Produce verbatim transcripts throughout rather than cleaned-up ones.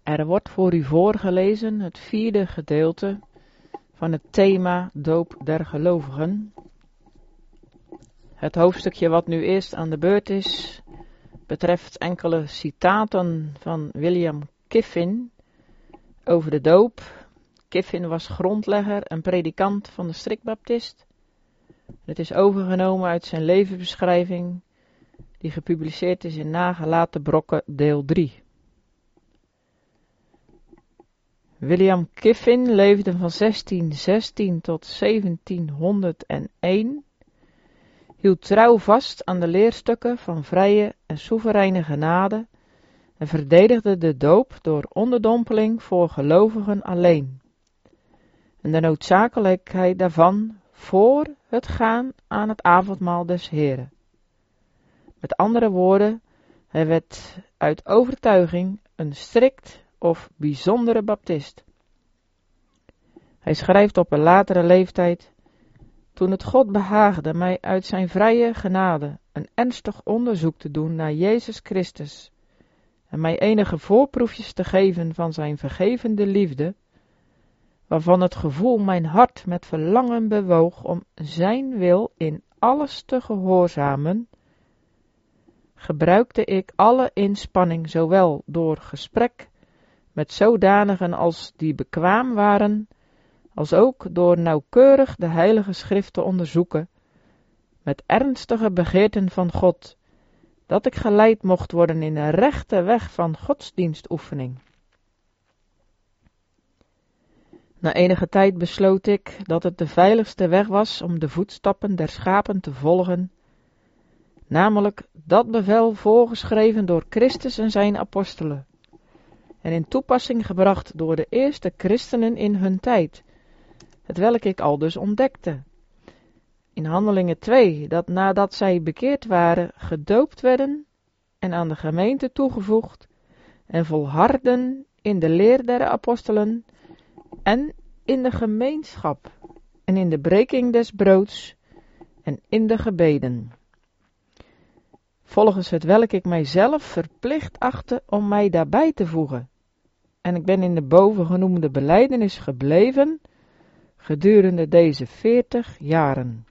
Er wordt voor u voorgelezen het vierde gedeelte van het thema doop der gelovigen. Het hoofdstukje wat nu eerst aan de beurt is, betreft enkele citaten van William Kiffin over de doop. Kiffin was grondlegger en predikant van de strikbaptist. Het is overgenomen uit zijn levensbeschrijving, die gepubliceerd is in Nagelaten Brokken deel drie. William Kiffin leefde van zestien zestien tot zeventienhonderdéén, hield trouw vast aan de leerstukken van vrije en soevereine genade en verdedigde de doop door onderdompeling voor gelovigen alleen en de noodzakelijkheid daarvan voor het gaan aan het avondmaal des Heren. Met andere woorden, hij werd uit overtuiging een strikt of bijzondere baptist. Hij schrijft op een latere leeftijd: toen het God behaagde mij uit zijn vrije genade een ernstig onderzoek te doen naar Jezus Christus en mij enige voorproefjes te geven van zijn vergevende liefde, waarvan het gevoel mijn hart met verlangen bewoog om zijn wil in alles te gehoorzamen, gebruikte ik alle inspanning zowel door gesprek met zodanigen als die bekwaam waren, als ook door nauwkeurig de heilige schrift te onderzoeken, met ernstige begeerten van God, dat ik geleid mocht worden in de rechte weg van godsdienstoefening. Na enige tijd besloot ik dat het de veiligste weg was om de voetstappen der schapen te volgen, namelijk dat bevel voorgeschreven door Christus en zijn apostelen, en in toepassing gebracht door de eerste christenen in hun tijd, hetwelk ik al dus ontdekte. In Handelingen twee, dat nadat zij bekeerd waren, gedoopt werden en aan de gemeente toegevoegd en volharden in de leer der apostelen en in de gemeenschap en in de breking des broods en in de gebeden. Volgens het welk ik mijzelf verplicht achtte om mij daarbij te voegen. En ik ben in de bovengenoemde belijdenis gebleven gedurende deze veertig jaren.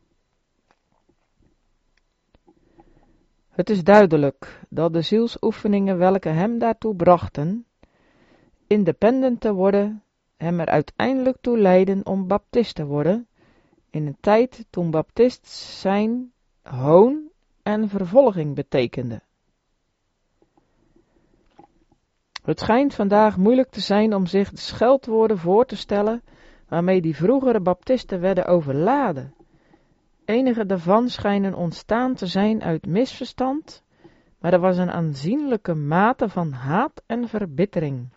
Het is duidelijk dat de zielsoefeningen welke hem daartoe brachten, independent te worden, hem er uiteindelijk toe leiden om baptist te worden, in een tijd toen baptist zijn hoon en vervolging betekende. Het schijnt vandaag moeilijk te zijn om zich de scheldwoorden voor te stellen waarmee die vroegere baptisten werden overladen. Enige daarvan schijnen ontstaan te zijn uit misverstand, maar er was een aanzienlijke mate van haat en verbittering.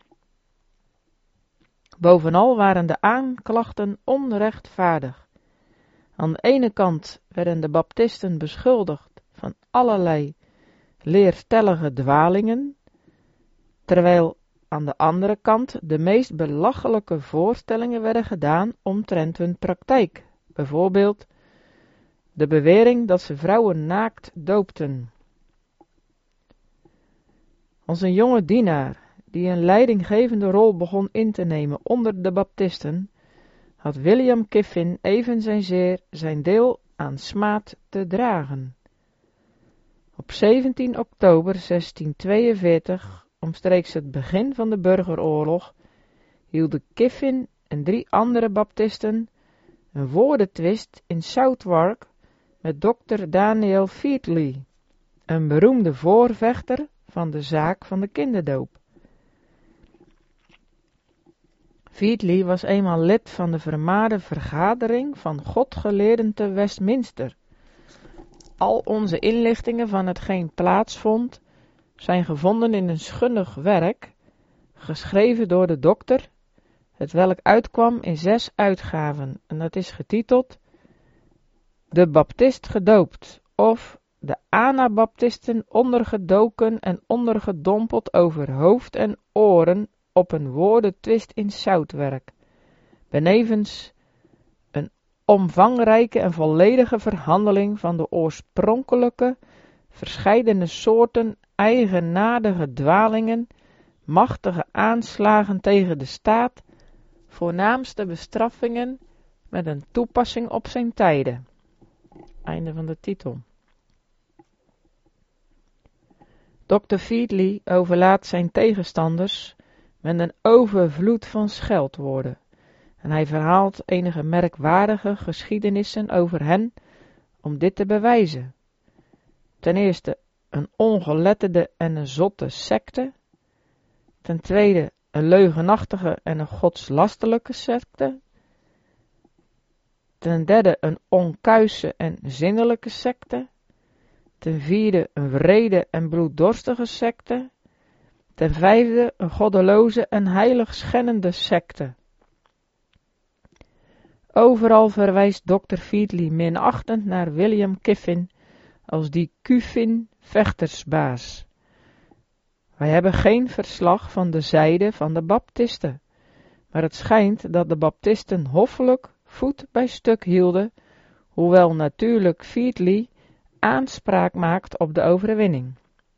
Bovenal waren de aanklachten onrechtvaardig. Aan de ene kant werden de baptisten beschuldigd van allerlei leerstellige dwalingen, terwijl aan de andere kant de meest belachelijke voorstellingen werden gedaan omtrent hun praktijk, bijvoorbeeld de bewering dat ze vrouwen naakt doopten. Als een jonge dienaar, die een leidinggevende rol begon in te nemen onder de baptisten, had William Kiffin evenzeer zijn deel aan smaad te dragen. Op zeventien oktober zestienhonderdtweeënveertig, omstreeks het begin van de burgeroorlog, hielden Kiffin en drie andere baptisten een woordentwist in Southwark met dokter Daniel Featley, een beroemde voorvechter van de zaak van de kinderdoop. Featley was eenmaal lid van de vermaarde vergadering van godgeleerden te Westminster. Al onze inlichtingen van hetgeen plaatsvond zijn gevonden in een schunnig werk, geschreven door de dokter, hetwelk uitkwam in zes uitgaven, en dat is getiteld De Baptist gedoopt, of De Anabaptisten ondergedoken en ondergedompeld over hoofd en oren op een woordentwist in Southwark, benevens een omvangrijke en volledige verhandeling van de oorspronkelijke, verscheidene soorten eigenaardige dwalingen machtige aanslagen tegen de staat, voornaamste bestraffingen met een toepassing op zijn tijden. Einde van de titel. dokter Featley overlaat zijn tegenstanders met een overvloed van scheldwoorden en hij verhaalt enige merkwaardige geschiedenissen over hen om dit te bewijzen. Ten eerste een ongeletterde en een zotte secte, ten tweede een leugenachtige en een godslastelijke secte, ten derde een onkuise en zinnelijke secte, ten vierde een wrede en bloeddorstige secte, ten vijfde een goddeloze en heiligschennende secte. Overal verwijst dokter Featley minachtend naar William Kiffin als die Cuffin vechtersbaas. Wij hebben geen verslag van de zijde van de baptisten, maar het schijnt dat de baptisten hoffelijk voet bij stuk hielden, hoewel natuurlijk Featley aanspraak maakt op de overwinning.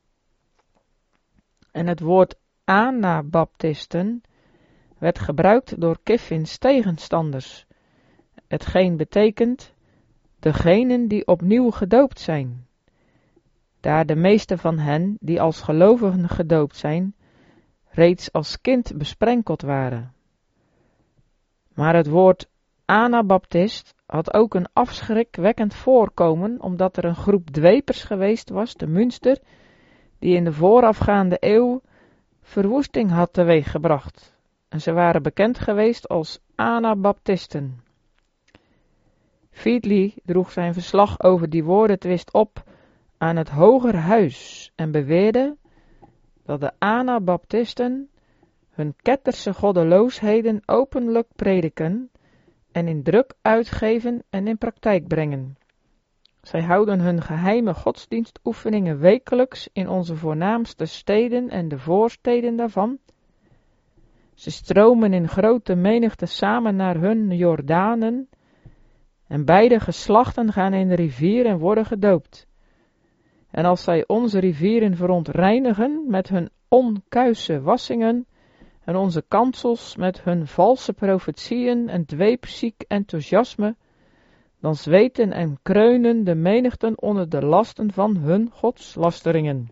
En het woord Anabaptisten werd gebruikt door Kiffins tegenstanders, hetgeen betekent degenen die opnieuw gedoopt zijn, daar de meeste van hen die als gelovigen gedoopt zijn, reeds als kind besprenkeld waren. Maar het woord Anabaptist had ook een afschrikwekkend voorkomen, omdat er een groep dwepers geweest was te Münster, die in de voorafgaande eeuw verwoesting had teweeggebracht, en ze waren bekend geweest als Anabaptisten. Featley droeg zijn verslag over die woordentwist op aan het Hoger Huis en beweerde dat de Anabaptisten hun ketterse goddeloosheden openlijk prediken en in druk uitgeven en in praktijk brengen. Zij houden hun geheime godsdienstoefeningen wekelijks in onze voornaamste steden en de voorsteden daarvan. Ze stromen in grote menigte samen naar hun Jordanen en beide geslachten gaan in de rivier en worden gedoopt. En als zij onze rivieren verontreinigen met hun onkuise wassingen en onze kansels met hun valse profetieën en dweepziek enthousiasme, dan zweten en kreunen de menigten onder de lasten van hun godslasteringen.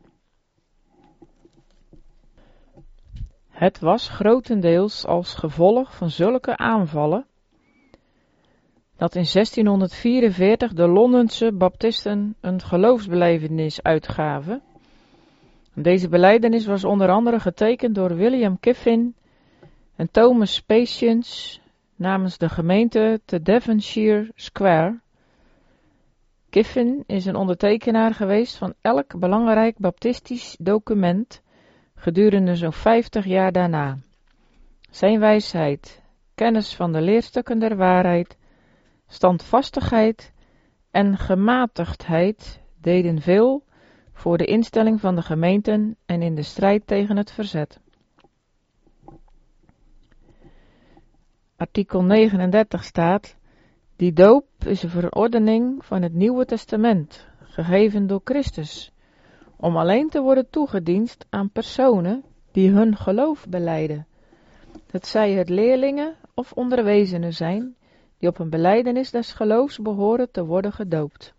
Het was grotendeels als gevolg van zulke aanvallen dat in zestienhonderdvierenveertig de Londense baptisten een geloofsbelijdenis uitgaven. Deze belijdenis was onder andere getekend door William Kiffin en Thomas Patience namens de gemeente te Devonshire Square. Kiffin is een ondertekenaar geweest van elk belangrijk baptistisch document gedurende zo'n vijftig jaar daarna. Zijn wijsheid, kennis van de leerstukken der waarheid, standvastigheid en gematigdheid deden veel voor de instelling van de gemeenten en in de strijd tegen het verzet. Artikel negenendertig staat: die doop is een verordening van het Nieuwe Testament, gegeven door Christus, om alleen te worden toegediend aan personen die hun geloof belijden, het zij het leerlingen of onderwezenen zijn, die op een belijdenis des geloofs behoren te worden gedoopt.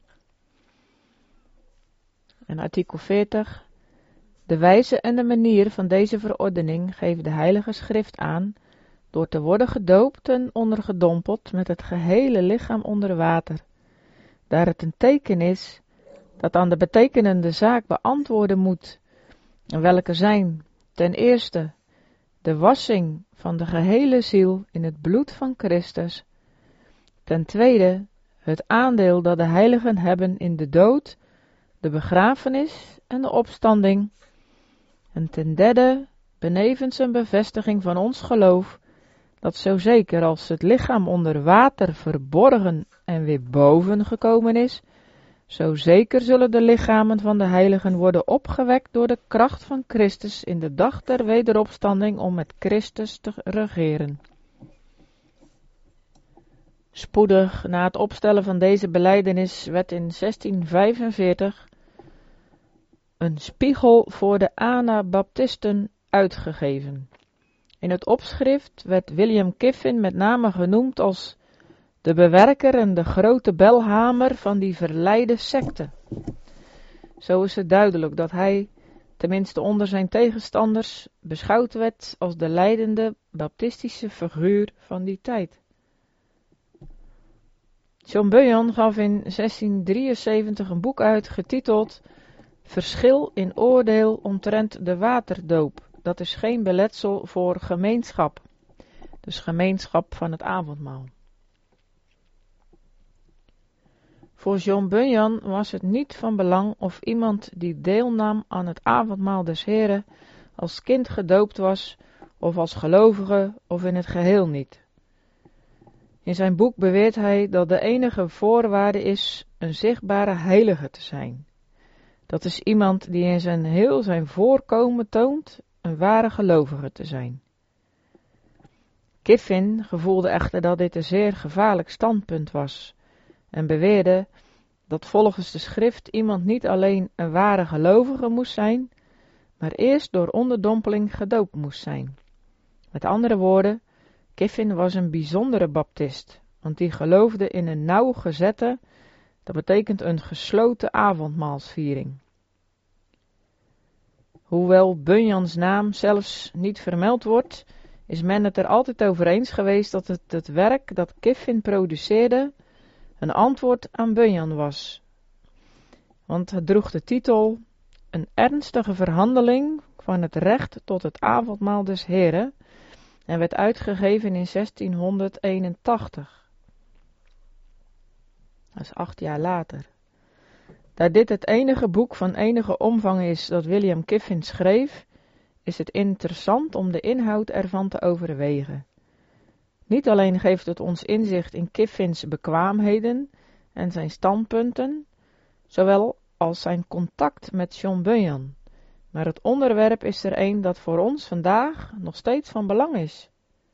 En artikel veertig. De wijze en de manier van deze verordening geeft de Heilige Schrift aan, door te worden gedoopt en ondergedompeld met het gehele lichaam onder water, daar het een teken is dat aan de betekenende zaak beantwoorden moet, en welke zijn ten eerste de wassing van de gehele ziel in het bloed van Christus, ten tweede het aandeel dat de heiligen hebben in de dood, de begrafenis en de opstanding, en ten derde benevens een bevestiging van ons geloof, dat zo zeker als het lichaam onder water verborgen en weer boven gekomen is, zo zeker zullen de lichamen van de heiligen worden opgewekt door de kracht van Christus in de dag der wederopstanding om met Christus te regeren. Spoedig na het opstellen van deze belijdenis werd in zestienhonderdvijfenveertig een spiegel voor de Anabaptisten uitgegeven. In het opschrift werd William Kiffin met name genoemd als de bewerker en de grote belhamer van die verleide secte. Zo is het duidelijk dat hij, tenminste onder zijn tegenstanders, beschouwd werd als de leidende baptistische figuur van die tijd. John Bunyan gaf in zestien drieënzeventig een boek uit getiteld Verschil in oordeel omtrent de waterdoop. Dat is geen beletsel voor gemeenschap. Dus gemeenschap van het avondmaal. Voor John Bunyan was het niet van belang of iemand die deelnam aan het avondmaal des Heren als kind gedoopt was, of als gelovige, of in het geheel niet. In zijn boek beweert hij dat de enige voorwaarde is een zichtbare heilige te zijn. Dat is iemand die in zijn heel zijn voorkomen toont een ware gelovige te zijn. Kiffin gevoelde echter dat dit een zeer gevaarlijk standpunt was en beweerde dat volgens de schrift iemand niet alleen een ware gelovige moest zijn, maar eerst door onderdompeling gedoopt moest zijn. Met andere woorden, Kiffin was een bijzondere baptist, want die geloofde in een nauwgezette, dat betekent een gesloten avondmaalsviering. Hoewel Bunyans naam zelfs niet vermeld wordt, is men het er altijd over eens geweest dat het het werk dat Kiffin produceerde een antwoord aan Bunyan was. Want het droeg de titel Een ernstige verhandeling van het recht tot het avondmaal des Heren en werd uitgegeven in zestienhonderdeenentachtig. Dat is acht jaar later. Daar dit het enige boek van enige omvang is dat William Kiffin schreef, is het interessant om de inhoud ervan te overwegen. Niet alleen geeft het ons inzicht in Kiffins bekwaamheden en zijn standpunten, zowel als zijn contact met John Bunyan, maar het onderwerp is er een dat voor ons vandaag nog steeds van belang is.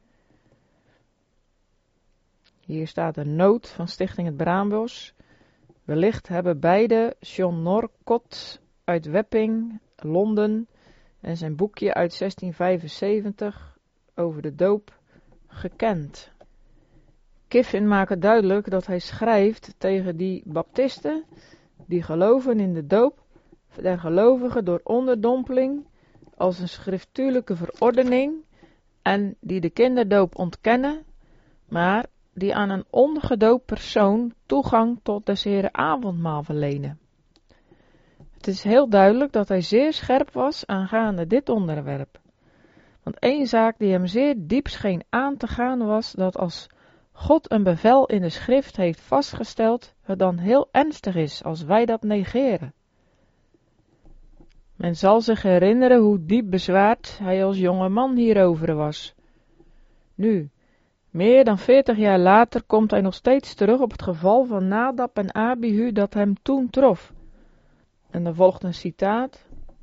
Hier staat een noot van Stichting het Braambos. Wellicht hebben beide John Norcott uit Wapping, Londen, en zijn boekje uit zestien vijfenzeventig over de doop gekend. Kiffin maakt het duidelijk dat hij schrijft tegen die baptisten die geloven in de doop der gelovigen door onderdompeling als een schriftuurlijke verordening en die de kinderdoop ontkennen, maar die aan een ongedoopt persoon toegang tot des Heren avondmaal verlenen. Het is heel duidelijk dat hij zeer scherp was aangaande dit onderwerp. Want één zaak die hem zeer diep scheen aan te gaan was dat als God een bevel in de schrift heeft vastgesteld, het dan heel ernstig is als wij dat negeren. Men zal zich herinneren hoe diep bezwaard hij als jonge man hierover was. Nu, meer dan veertig jaar later komt hij nog steeds terug op het geval van Nadab en Abihu dat hem toen trof. En dan volgt een citaat.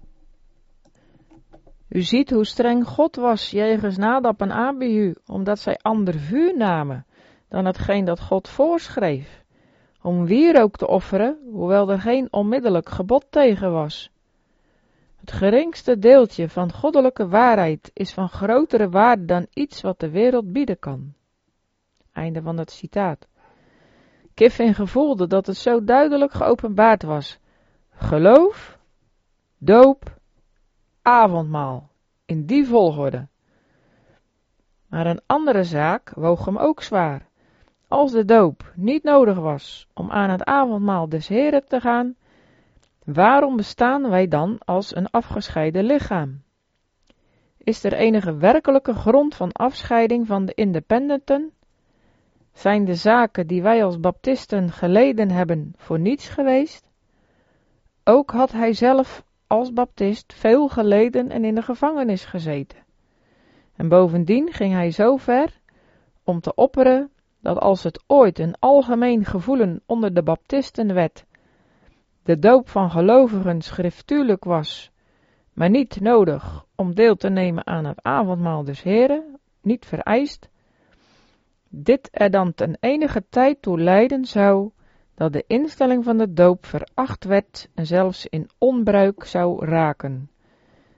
U ziet hoe streng God was jegens Nadab en Abihu, omdat zij ander vuur namen dan hetgeen dat God voorschreef, om wierook te offeren, hoewel er geen onmiddellijk gebod tegen was. Het geringste deeltje van goddelijke waarheid is van grotere waarde dan iets wat de wereld bieden kan. Einde van het citaat. Kiffin gevoelde dat het zo duidelijk geopenbaard was. Geloof, doop, avondmaal, in die volgorde. Maar een andere zaak woog hem ook zwaar. Als de doop niet nodig was om aan het avondmaal des Heren te gaan, waarom bestaan wij dan als een afgescheiden lichaam? Is er enige werkelijke grond van afscheiding van de independenten? Zijn de zaken die wij als baptisten geleden hebben voor niets geweest? Ook had hij zelf als baptist veel geleden en in de gevangenis gezeten. En bovendien ging hij zo ver om te opperen dat als het ooit een algemeen gevoelen onder de baptisten werd, de doop van gelovigen schriftuurlijk was, maar niet nodig om deel te nemen aan het avondmaal des Heren, niet vereist, dit er dan ten enige tijd toe leiden zou dat de instelling van de doop veracht werd en zelfs in onbruik zou raken.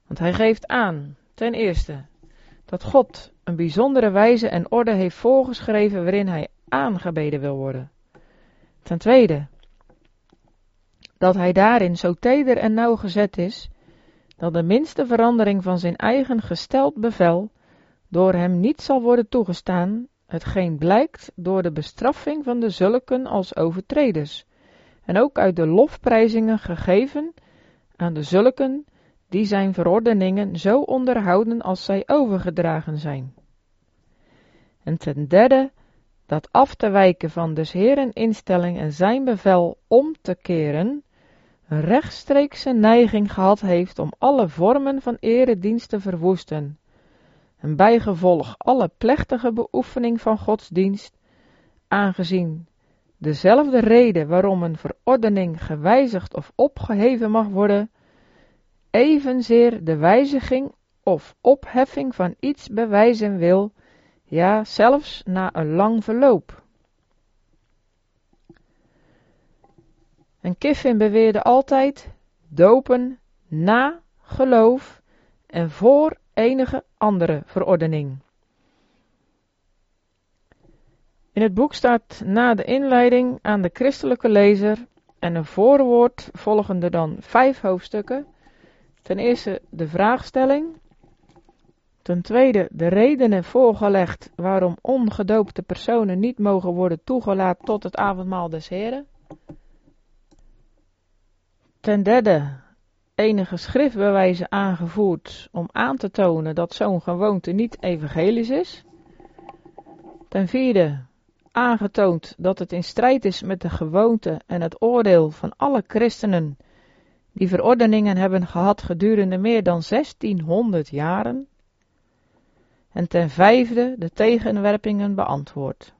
Want hij geeft aan, ten eerste, dat God een bijzondere wijze en orde heeft voorgeschreven waarin hij aangebeden wil worden. Ten tweede, dat hij daarin zo teder en nauwgezet is, dat de minste verandering van zijn eigen gesteld bevel door hem niet zal worden toegestaan, hetgeen blijkt door de bestraffing van de zulken als overtreders, en ook uit de lofprijzingen gegeven aan de zulken die zijn verordeningen zo onderhouden als zij overgedragen zijn. En ten derde, dat af te wijken van des Heeren instelling en zijn bevel om te keren, een rechtstreekse neiging gehad heeft om alle vormen van eredienst te verwoesten, en bijgevolg alle plechtige beoefening van godsdienst, aangezien dezelfde reden waarom een verordening gewijzigd of opgeheven mag worden, evenzeer de wijziging of opheffing van iets bewijzen wil, ja, zelfs na een lang verloop. En Kiffin beweerde altijd dopen na geloof en voor enige andere verordening. In het boek staat na de inleiding aan de christelijke lezer en een voorwoord volgen er dan vijf hoofdstukken. Ten eerste de vraagstelling. Ten tweede de redenen voorgelegd waarom ongedoopte personen niet mogen worden toegelaten tot het avondmaal des Heren. Ten derde enige schriftbewijzen aangevoerd om aan te tonen dat zo'n gewoonte niet evangelisch is. Ten vierde aangetoond dat het in strijd is met de gewoonte en het oordeel van alle christenen die verordeningen hebben gehad gedurende meer dan zestienhonderd jaren. En ten vijfde de tegenwerpingen beantwoord.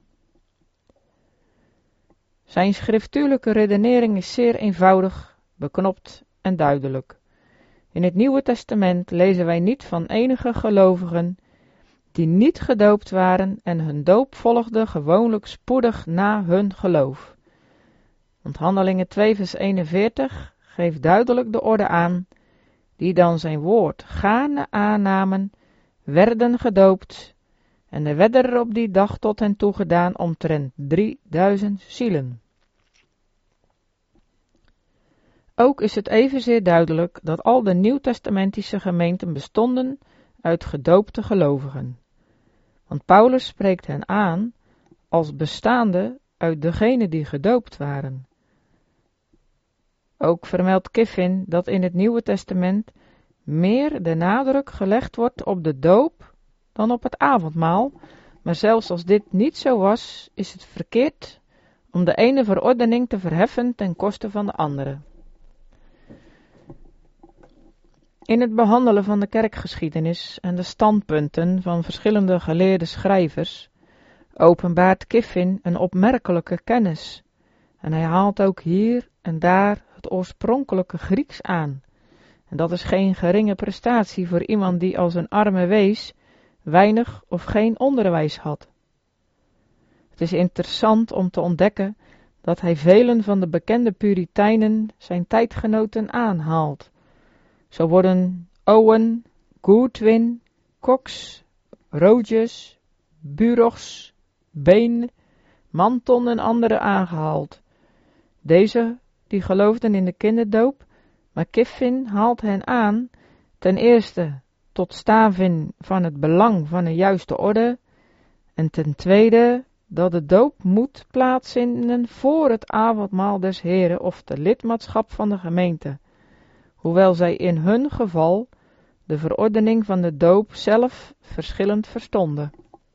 Zijn schriftuurlijke redenering is zeer eenvoudig, beknopt en duidelijk. In het Nieuwe Testament lezen wij niet van enige gelovigen die niet gedoopt waren en hun doop volgde gewoonlijk spoedig na hun geloof. Want Handelingen twee vers eenenveertig geeft duidelijk de orde aan, die dan zijn woord gaarne aannamen, werden gedoopt, en er werden er op die dag tot hen toegedaan omtrent drieduizend zielen. Ook is het evenzeer duidelijk dat al de nieuwtestamentische gemeenten bestonden uit gedoopte gelovigen. Want Paulus spreekt hen aan als bestaande uit degenen die gedoopt waren. Ook vermeldt Kiffin dat in het Nieuwe Testament meer de nadruk gelegd wordt op de doop dan op het avondmaal, maar zelfs als dit niet zo was, is het verkeerd om de ene verordening te verheffen ten koste van de andere. In het behandelen van de kerkgeschiedenis en de standpunten van verschillende geleerde schrijvers openbaart Kiffin een opmerkelijke kennis, en hij haalt ook hier en daar het oorspronkelijke Grieks aan. En dat is geen geringe prestatie voor iemand die als een arme wees weinig of geen onderwijs had. Het is interessant om te ontdekken dat hij velen van de bekende Puritijnen zijn tijdgenoten aanhaalt. Zo worden Owen, Goodwin, Cox, Rogers, Burroughs, Bain, Manton en anderen aangehaald. Deze die geloofden in de kinderdoop, maar Kiffin haalt hen aan ten eerste tot staving van het belang van een juiste orde en ten tweede dat de doop moet plaatsvinden voor het avondmaal des Heren of de lidmaatschap van de gemeente, hoewel zij in hun geval de verordening van de doop zelf verschillend verstonden.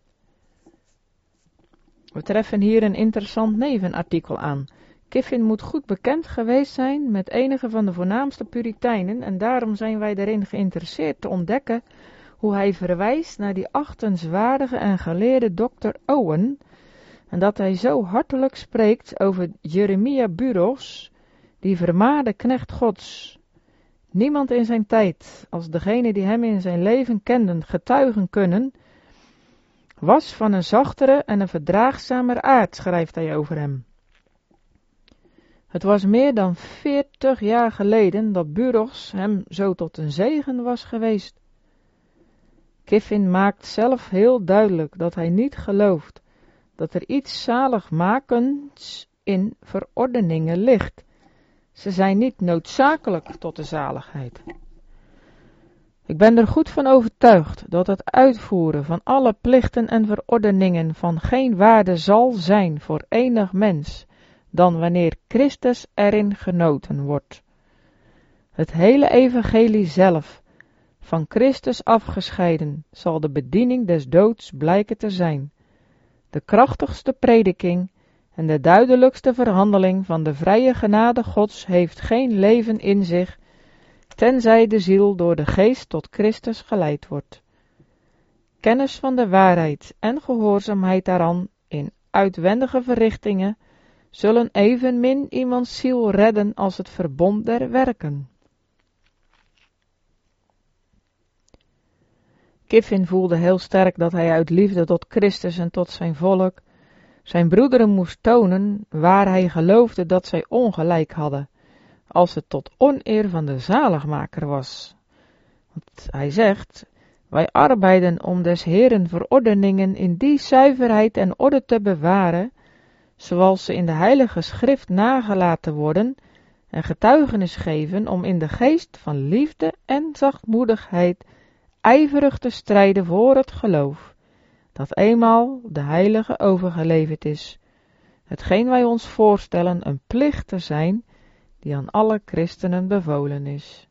We treffen hier een interessant nevenartikel aan. Kiffin moet goed bekend geweest zijn met enige van de voornaamste Puritijnen en daarom zijn wij erin geïnteresseerd te ontdekken hoe hij verwijst naar die achtenswaardige en geleerde dokter Owen en dat hij zo hartelijk spreekt over Jeremia Burroughs, die vermaarde knecht Gods. Niemand in zijn tijd, als degene die hem in zijn leven kenden, getuigen kunnen, was van een zachtere en een verdraagzamer aard, schrijft hij over hem. Het was meer dan veertig jaar geleden dat Burgos hem zo tot een zegen was geweest. Kiffin maakt zelf heel duidelijk dat hij niet gelooft dat er iets zaligmakends in verordeningen ligt. Ze zijn niet noodzakelijk tot de zaligheid. Ik ben er goed van overtuigd dat het uitvoeren van alle plichten en verordeningen van geen waarde zal zijn voor enig mens, dan wanneer Christus erin genoten wordt. Het hele evangelie zelf, van Christus afgescheiden, zal de bediening des doods blijken te zijn. De krachtigste prediking en de duidelijkste verhandeling van de vrije genade Gods heeft geen leven in zich, tenzij de ziel door de geest tot Christus geleid wordt. Kennis van de waarheid en gehoorzaamheid daaraan in uitwendige verrichtingen zullen evenmin iemands ziel redden als het verbond der werken. Kiffin voelde heel sterk dat hij uit liefde tot Christus en tot zijn volk zijn broederen moest tonen waar hij geloofde dat zij ongelijk hadden, als het tot oneer van de zaligmaker was. Want hij zegt, wij arbeiden om des Heeren verordeningen in die zuiverheid en orde te bewaren, zoals ze in de heilige schrift nagelaten worden, en getuigenis geven om in de geest van liefde en zachtmoedigheid ijverig te strijden voor het geloof, dat eenmaal de heilige overgeleverd is, hetgeen wij ons voorstellen een plicht te zijn, die aan alle christenen bevolen is.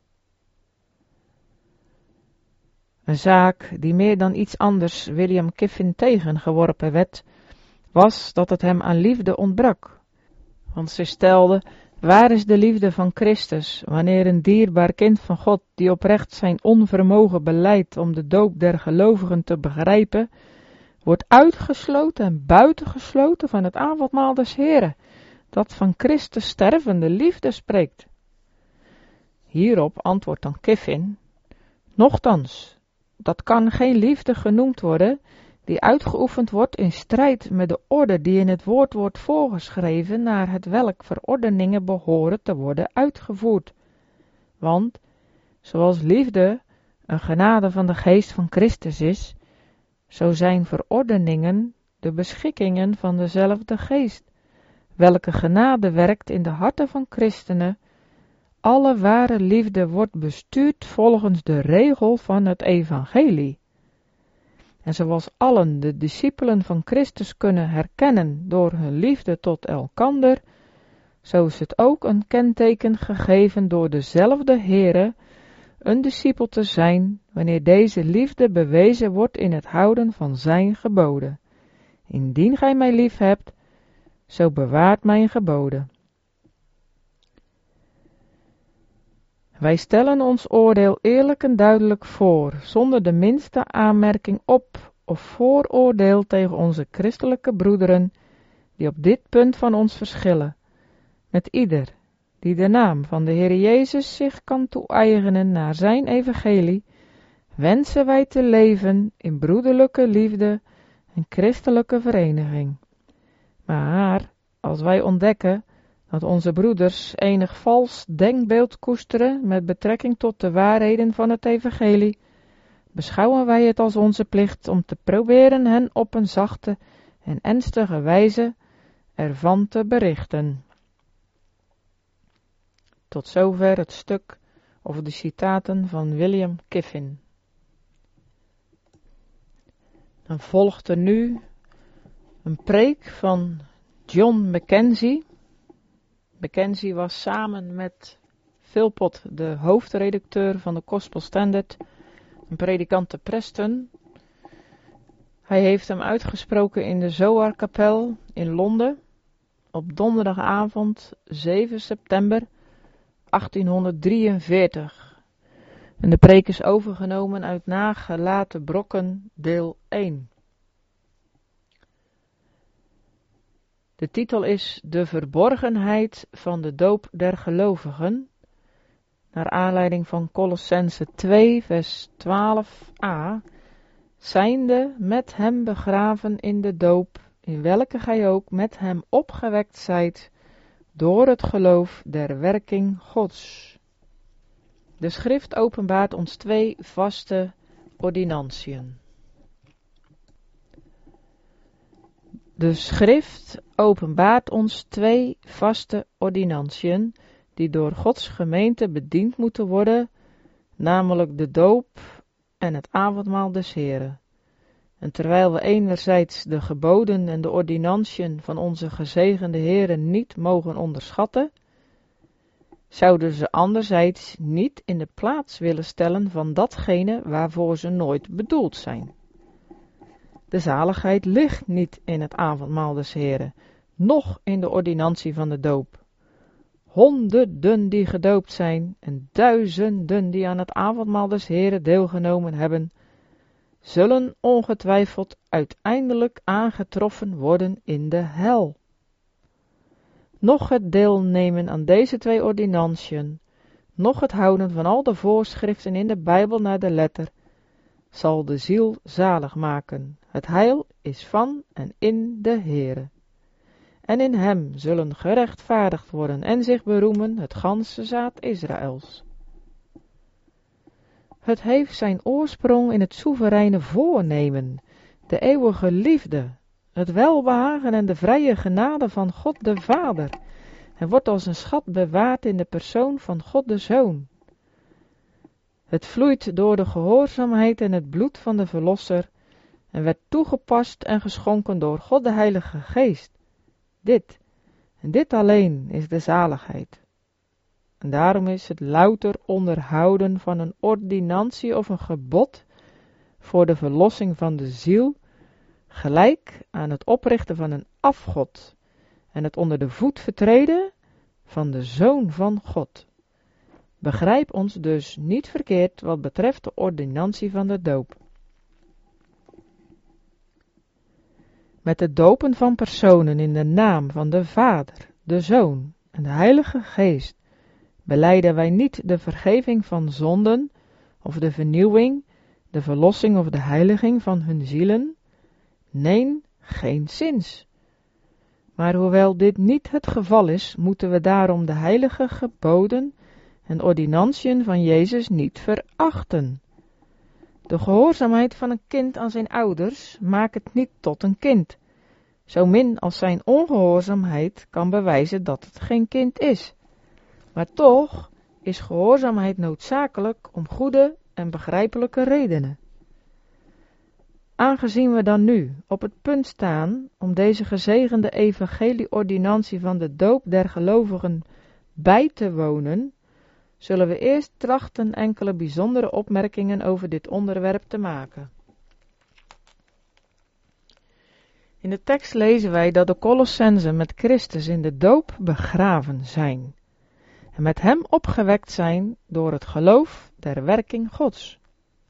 Een zaak die meer dan iets anders William Kiffin tegengeworpen werd, was dat het hem aan liefde ontbrak. Want ze stelde, waar is de liefde van Christus, wanneer een dierbaar kind van God, die oprecht zijn onvermogen belijdt om de doop der gelovigen te begrijpen, wordt uitgesloten en buitengesloten van het avondmaal des Heren, dat van Christus stervende liefde spreekt. Hierop antwoordt dan Kiffin, nochtans, dat kan geen liefde genoemd worden, die uitgeoefend wordt in strijd met de orde die in het woord wordt voorgeschreven, naar het welk verordeningen behoren te worden uitgevoerd. Want, zoals liefde een genade van de geest van Christus is, zo zijn verordeningen de beschikkingen van dezelfde geest, welke genade werkt in de harten van christenen. Alle ware liefde wordt bestuurd volgens de regel van het evangelie. En zoals allen de discipelen van Christus kunnen herkennen door hun liefde tot elkander, zo is het ook een kenteken gegeven door dezelfde Heere, een discipel te zijn, wanneer deze liefde bewezen wordt in het houden van zijn geboden. Indien gij mij lief hebt, zo bewaart mijn geboden. Wij stellen ons oordeel eerlijk en duidelijk voor, zonder de minste aanmerking op of vooroordeel tegen onze christelijke broederen, die op dit punt van ons verschillen. Met ieder, die de naam van de Heer Jezus zich kan toe-eigenen naar zijn evangelie, wensen wij te leven in broederlijke liefde en christelijke vereniging. Maar, als wij ontdekken dat onze broeders enig vals denkbeeld koesteren met betrekking tot de waarheden van het evangelie, beschouwen wij het als onze plicht om te proberen hen op een zachte en ernstige wijze ervan te berichten. Tot zover het stuk of de citaten van William Kiffin. Dan volgt er nu een preek van John Mackenzie. Mackenzie was samen met Philpott de hoofdredacteur van de Gospel Standard, een predikant te Preston. Hij heeft hem uitgesproken in de Zoharkapel in Londen op donderdagavond zeven september achttienhonderddrieënveertig. En de preek is overgenomen uit Nagelaten Brokken deel één. De titel is De verborgenheid van de doop der gelovigen, naar aanleiding van Kolossenzen twee vers twaalf a, zijnde met hem begraven in de doop, in welke gij ook met hem opgewekt zijt, door het geloof der werking Gods. De schrift openbaart ons twee vaste ordinantiën. De schrift openbaart ons twee vaste ordinantiën die door Gods gemeente bediend moeten worden, namelijk de doop en het avondmaal des Heren. En terwijl we enerzijds de geboden en de ordinantiën van onze gezegende Heere niet mogen onderschatten, zouden ze anderzijds niet in de plaats willen stellen van datgene waarvoor ze nooit bedoeld zijn. De zaligheid ligt niet in het avondmaal des Heren, noch in de ordinantie van de doop. Honderden die gedoopt zijn en duizenden die aan het avondmaal des Heren deelgenomen hebben, zullen ongetwijfeld uiteindelijk aangetroffen worden in de hel. Noch het deelnemen aan deze twee ordinantiën, noch het houden van al de voorschriften in de Bijbel naar de letter, zal de ziel zalig maken. Het heil is van en in de Heere. En in hem zullen gerechtvaardigd worden en zich beroemen het ganse zaad Israëls. Het heeft zijn oorsprong in het soevereine voornemen, de eeuwige liefde, het welbehagen en de vrije genade van God de Vader, en wordt als een schat bewaard in de persoon van God de Zoon. Het vloeit door de gehoorzaamheid en het bloed van de Verlosser en werd toegepast en geschonken door God de Heilige Geest. Dit, en dit alleen is de zaligheid. En daarom is het louter onderhouden van een ordinantie of een gebod voor de verlossing van de ziel, gelijk aan het oprichten van een afgod en het onder de voet vertreden van de Zoon van God. Begrijp ons dus niet verkeerd wat betreft de ordinantie van de doop. Met het dopen van personen in de naam van de Vader, de Zoon en de Heilige Geest belijden wij niet de vergeving van zonden of de vernieuwing, de verlossing of de heiliging van hun zielen? Nee, geenszins. Maar hoewel dit niet het geval is, moeten we daarom de heilige geboden en ordinantiën van Jezus niet verachten. De gehoorzaamheid van een kind aan zijn ouders maakt het niet tot een kind, zomin als zijn ongehoorzaamheid kan bewijzen dat het geen kind is. Maar toch is gehoorzaamheid noodzakelijk om goede en begrijpelijke redenen. Aangezien we dan nu op het punt staan om deze gezegende evangelie-ordinantie van de doop der gelovigen bij te wonen, zullen we eerst trachten enkele bijzondere opmerkingen over dit onderwerp te maken. In de tekst lezen wij dat de Colossenzen met Christus in de doop begraven zijn en met hem opgewekt zijn door het geloof der werking Gods.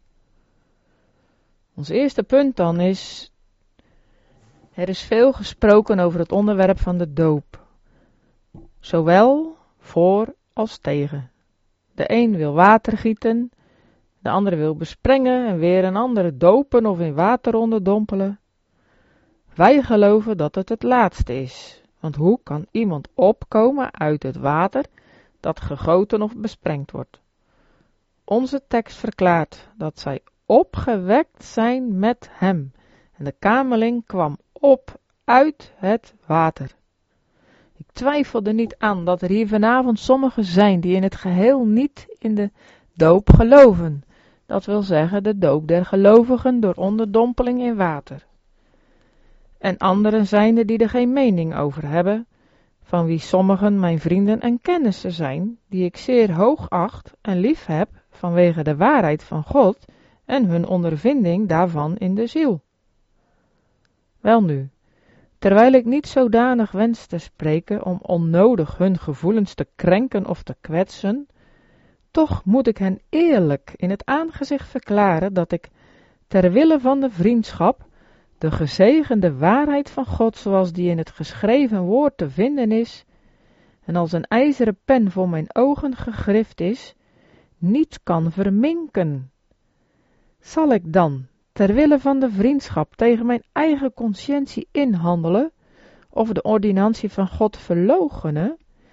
Ons eerste punt dan is, er is veel gesproken over het onderwerp van de doop, zowel voor als tegen. De een wil water gieten, de andere wil besprengen en weer een andere dopen of in water onderdompelen. Wij geloven dat het het laatste is, want hoe kan iemand opkomen uit het water dat gegoten of besprengd wordt? Onze tekst verklaart dat zij opgewekt zijn met hem en de kameling kwam op uit het water. Ik twijfel er niet aan dat er hier vanavond sommigen zijn die in het geheel niet in de doop geloven. Dat wil zeggen de doop der gelovigen door onderdompeling in water. En anderen zijn er die er geen mening over hebben, van wie sommigen mijn vrienden en kennissen zijn, die ik zeer hoog acht en lief heb vanwege de waarheid van God en hun ondervinding daarvan in de ziel. Welnu, terwijl ik niet zodanig wens te spreken om onnodig hun gevoelens te krenken of te kwetsen, toch moet ik hen eerlijk in het aangezicht verklaren dat ik, ter wille van de vriendschap, de gezegende waarheid van God zoals die in het geschreven woord te vinden is, en als een ijzeren pen voor mijn ogen gegrift is, niet kan verminken. Zal ik dan, ter wille van de vriendschap, tegen mijn eigen conscientie inhandelen, of de ordinantie van God verloochenen,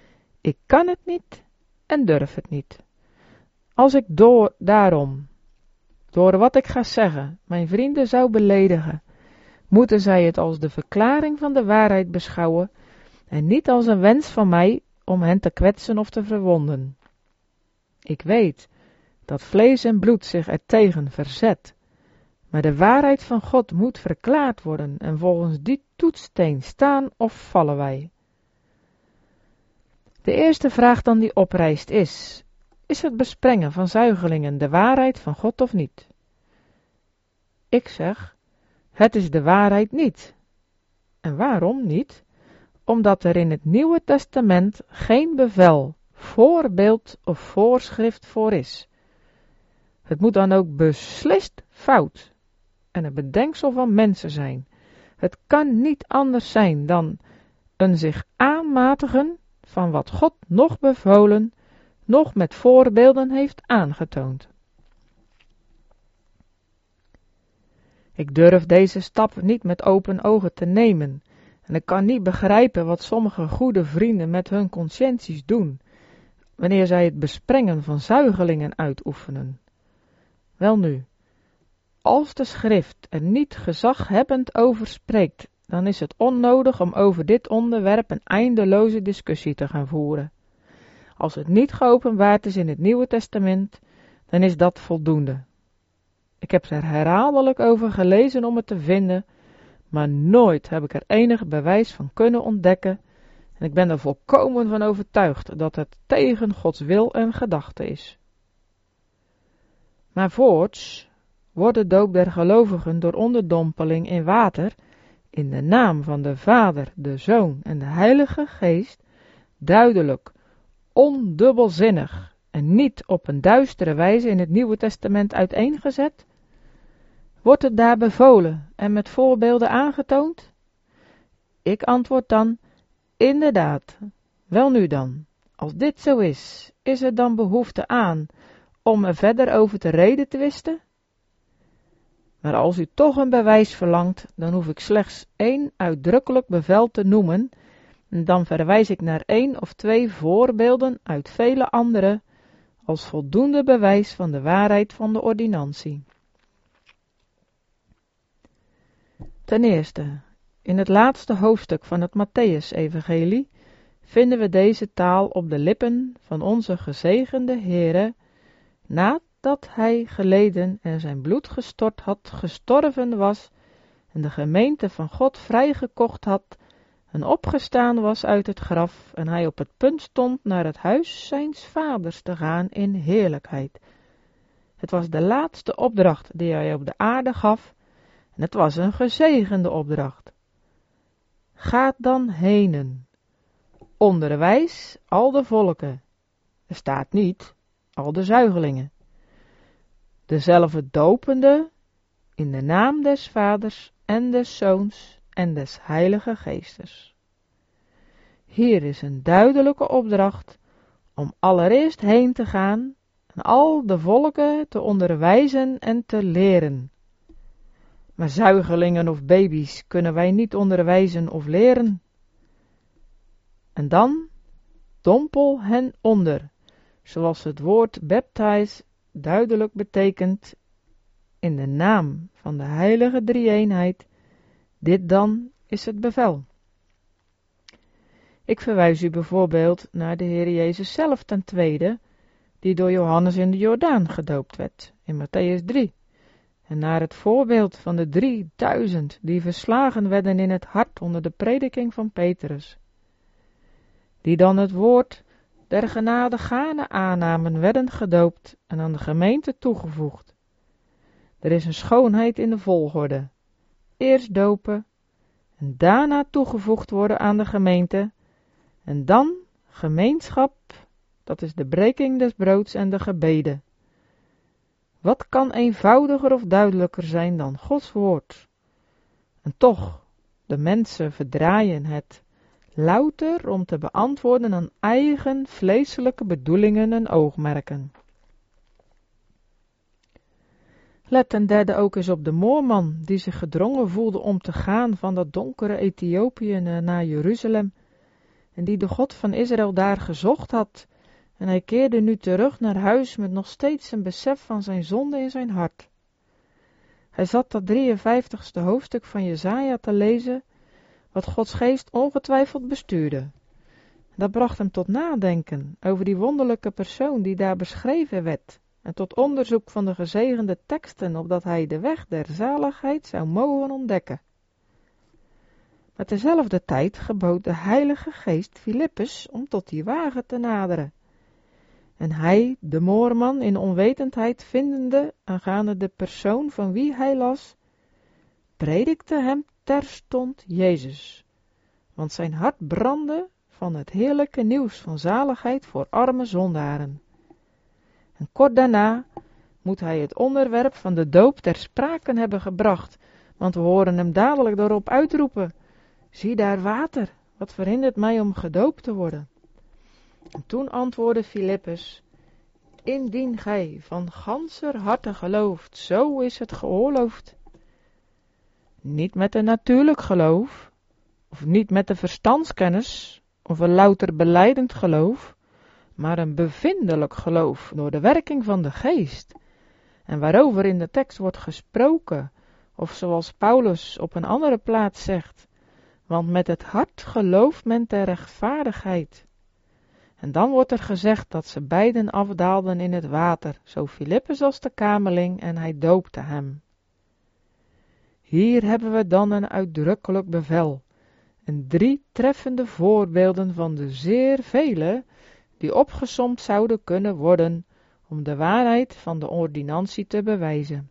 Ik kan het niet en durf het niet. Als ik door, daarom, door wat ik ga zeggen, mijn vrienden zou beledigen, moeten zij het als de verklaring van de waarheid beschouwen en niet als een wens van mij om hen te kwetsen of te verwonden. Ik weet dat vlees en bloed zich ertegen verzet, maar de waarheid van God moet verklaard worden en volgens die toetssteen staan of vallen wij. De eerste vraag dan die oprijst is, is het besprengen van zuigelingen de waarheid van God of niet? Ik zeg, het is de waarheid niet. En waarom niet? Omdat er in het Nieuwe Testament geen bevel, voorbeeld of voorschrift voor is. Het moet dan ook beslist fout en een bedenksel van mensen zijn. Het kan niet anders zijn dan een zich aanmatigen van wat God nog bevolen, nog met voorbeelden heeft aangetoond. Ik durf deze stap niet met open ogen te nemen en ik kan niet begrijpen wat sommige goede vrienden met hun conscienties doen, wanneer zij het besprengen van zuigelingen uitoefenen. Welnu, als de schrift er niet gezaghebbend over spreekt, dan is het onnodig om over dit onderwerp een eindeloze discussie te gaan voeren. Als het niet geopenbaard is in het Nieuwe Testament, dan is dat voldoende. Ik heb er herhaaldelijk over gelezen om het te vinden, maar nooit heb ik er enig bewijs van kunnen ontdekken en ik ben er volkomen van overtuigd dat het tegen Gods wil en gedachte is. Maar voorts wordt de doop der gelovigen door onderdompeling in water in de naam van de Vader, de Zoon en de Heilige Geest duidelijk, ondubbelzinnig en niet op een duistere wijze in het Nieuwe Testament uiteengezet? Wordt het daar bevolen en met voorbeelden aangetoond? Ik antwoord dan, inderdaad. Welnu dan, als dit zo is, is er dan behoefte aan om er verder over te redetwisten? Maar als u toch een bewijs verlangt, dan hoef ik slechts één uitdrukkelijk bevel te noemen, en dan verwijs ik naar één of twee voorbeelden uit vele andere, als voldoende bewijs van de waarheid van de ordinantie. Ten eerste, in het laatste hoofdstuk van het Mattheüs-evangelie vinden we deze taal op de lippen van onze gezegende Heere, nadat hij geleden en zijn bloed gestort had, gestorven was en de gemeente van God vrijgekocht had en opgestaan was uit het graf en hij op het punt stond naar het huis zijns vaders te gaan in heerlijkheid. Het was de laatste opdracht die hij op de aarde gaf en het was een gezegende opdracht. Gaat dan henen, onderwijs al de volken, er staat niet al de zuigelingen, dezelfde dopende in de naam des Vaders en des Zoons en des Heilige Geestes. Hier is een duidelijke opdracht om allereerst heen te gaan en al de volken te onderwijzen en te leren. Maar zuigelingen of baby's kunnen wij niet onderwijzen of leren. En dan dompel hen onder, zoals het woord baptize duidelijk betekent, in de naam van de heilige drie-eenheid. Dit dan is het bevel. Ik verwijs u bijvoorbeeld naar de Heer Jezus zelf ten tweede, die door Johannes in de Jordaan gedoopt werd, in Mattheüs drie. En naar het voorbeeld van de drieduizend die verslagen werden in het hart onder de prediking van Petrus. Die dan het woord der genade gaarne aannamen, werden gedoopt en aan de gemeente toegevoegd. Er is een schoonheid in de volgorde. Eerst dopen en daarna toegevoegd worden aan de gemeente en dan gemeenschap, dat is de breking des broods en de gebeden. Wat kan eenvoudiger of duidelijker zijn dan Gods woord? En toch, de mensen verdraaien het, louter om te beantwoorden aan eigen vleeselijke bedoelingen en oogmerken. Let ten derde ook eens op de moorman, die zich gedrongen voelde om te gaan van dat donkere Ethiopië naar Jeruzalem, en die de God van Israël daar gezocht had, en hij keerde nu terug naar huis met nog steeds een besef van zijn zonde in zijn hart. Hij zat dat drieënvijftigste hoofdstuk van Jesaja te lezen, wat Gods geest ongetwijfeld bestuurde. Dat bracht hem tot nadenken over die wonderlijke persoon die daar beschreven werd, en tot onderzoek van de gezegende teksten, opdat hij de weg der zaligheid zou mogen ontdekken. Maar tezelfde tijd gebood de Heilige Geest Filippus om tot die wagen te naderen. En hij, de moorman in onwetendheid vindende aangaande de persoon van wie hij las, predikte hem terstond Jezus, want zijn hart brandde van het heerlijke nieuws van zaligheid voor arme zondaren. En kort daarna moet hij het onderwerp van de doop ter sprake hebben gebracht, want we horen hem dadelijk daarop uitroepen: zie daar water, wat verhindert mij om gedoopt te worden? En toen antwoordde Filippus: indien gij van ganser harte gelooft, zo is het geoorloofd. Niet met een natuurlijk geloof, of niet met de verstandskennis, of een louter belijdend geloof, maar een bevindelijk geloof door de werking van de geest, en waarover in de tekst wordt gesproken, of zoals Paulus op een andere plaats zegt, want met het hart gelooft men ter rechtvaardigheid. En dan wordt er gezegd dat ze beiden afdaalden in het water, zo Filippus als de kameling, en hij doopte hem. Hier hebben we dan een uitdrukkelijk bevel, en drie treffende voorbeelden van de zeer vele die opgesomd zouden kunnen worden om de waarheid van de ordinantie te bewijzen.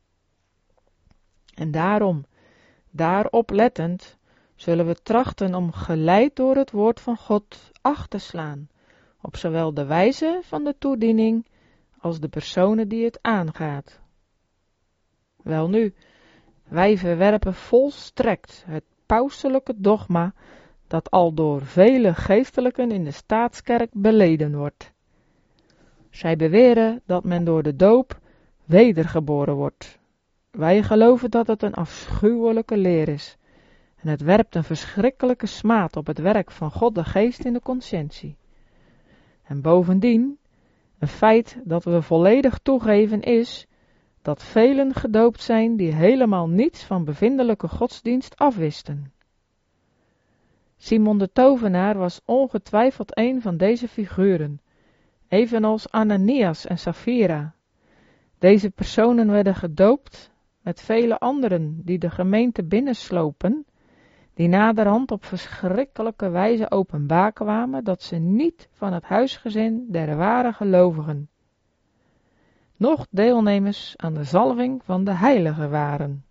En daarom, daarop lettend, zullen we trachten om geleid door het woord van God acht te slaan, op zowel de wijze van de toediening als de personen die het aangaat. Welnu, wij verwerpen volstrekt het pauselijke dogma dat al door vele geestelijken in de staatskerk beleden wordt. Zij beweren dat men door de doop wedergeboren wordt. Wij geloven dat het een afschuwelijke leer is, en het werpt een verschrikkelijke smaad op het werk van God de Geest in de conscientie. En bovendien, een feit dat we volledig toegeven is, dat velen gedoopt zijn die helemaal niets van bevindelijke godsdienst afwisten. Simon de tovenaar was ongetwijfeld een van deze figuren, evenals Ananias en Safira. Deze personen werden gedoopt met vele anderen die de gemeente binnenslopen, die naderhand op verschrikkelijke wijze openbaar kwamen dat ze niet van het huisgezin der ware gelovigen, noch deelnemers aan de zalving van de heiligen waren.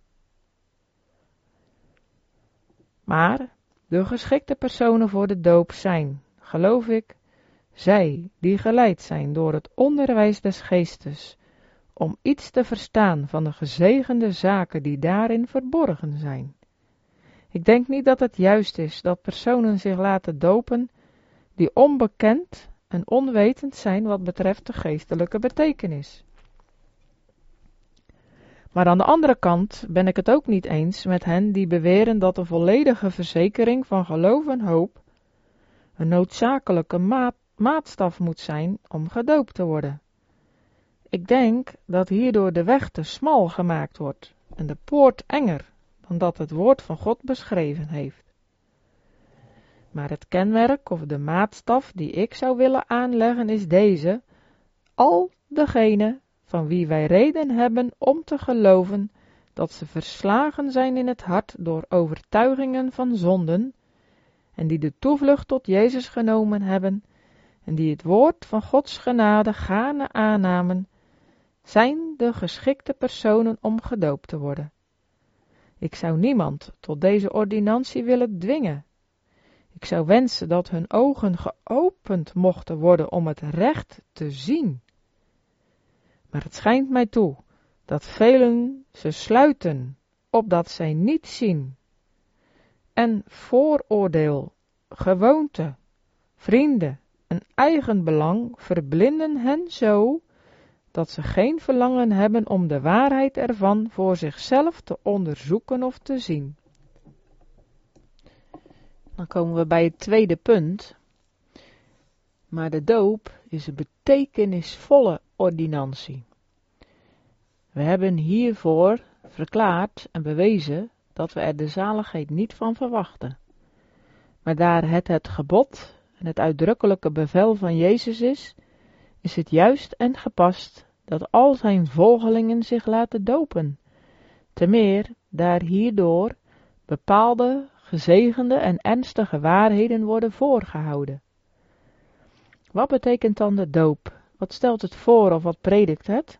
Maar de geschikte personen voor de doop zijn, geloof ik, zij die geleid zijn door het onderwijs des geestes, om iets te verstaan van de gezegende zaken die daarin verborgen zijn. Ik denk niet dat het juist is dat personen zich laten dopen die onbekend en onwetend zijn wat betreft de geestelijke betekenis. Maar aan de andere kant ben ik het ook niet eens met hen die beweren dat de volledige verzekering van geloof en hoop een noodzakelijke maat, maatstaf moet zijn om gedoopt te worden. Ik denk dat hierdoor de weg te smal gemaakt wordt en de poort enger dan dat het woord van God beschreven heeft. Maar het kenmerk of de maatstaf die ik zou willen aanleggen is deze: al degenen van wie wij reden hebben om te geloven dat ze verslagen zijn in het hart door overtuigingen van zonden, en die de toevlucht tot Jezus genomen hebben, en die het woord van Gods genade gaarne aannamen, zijn de geschikte personen om gedoopt te worden. Ik zou niemand tot deze ordinantie willen dwingen. Ik zou wensen dat hun ogen geopend mochten worden om het recht te zien. Maar het schijnt mij toe dat velen ze sluiten, opdat zij niet zien. En vooroordeel, gewoonte, vrienden en eigen belang verblinden hen zo, dat ze geen verlangen hebben om de waarheid ervan voor zichzelf te onderzoeken of te zien. Dan komen we bij het tweede punt. Maar de doop is een betekenisvolle ordinantie. We hebben hiervoor verklaard en bewezen dat we er de zaligheid niet van verwachten. Maar daar het het gebod en het uitdrukkelijke bevel van Jezus is, is het juist en gepast dat al zijn volgelingen zich laten dopen. Te meer daar hierdoor bepaalde, gezegende en ernstige waarheden worden voorgehouden. Wat betekent dan de doop? Wat stelt het voor of wat predikt het?